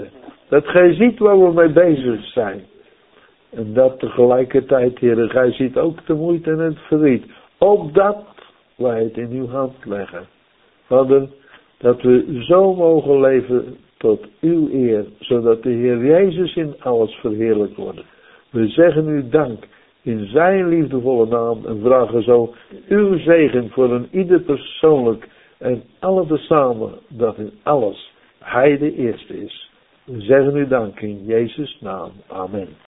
[SPEAKER 1] Dat gij ziet waar we mee bezig zijn. En dat tegelijkertijd, Heer, gij ziet ook de moeite en het verdriet. Opdat wij het in uw hand leggen. Vader, dat we zo mogen leven tot uw eer. Zodat de Heer Jezus in alles verheerlijkt wordt. We zeggen u dank in zijn liefdevolle naam. En vragen zo uw zegen voor een ieder persoonlijk. En alle tezamen dat in alles hij de eerste is. We zeggen u dank in Jezus' naam. Amen.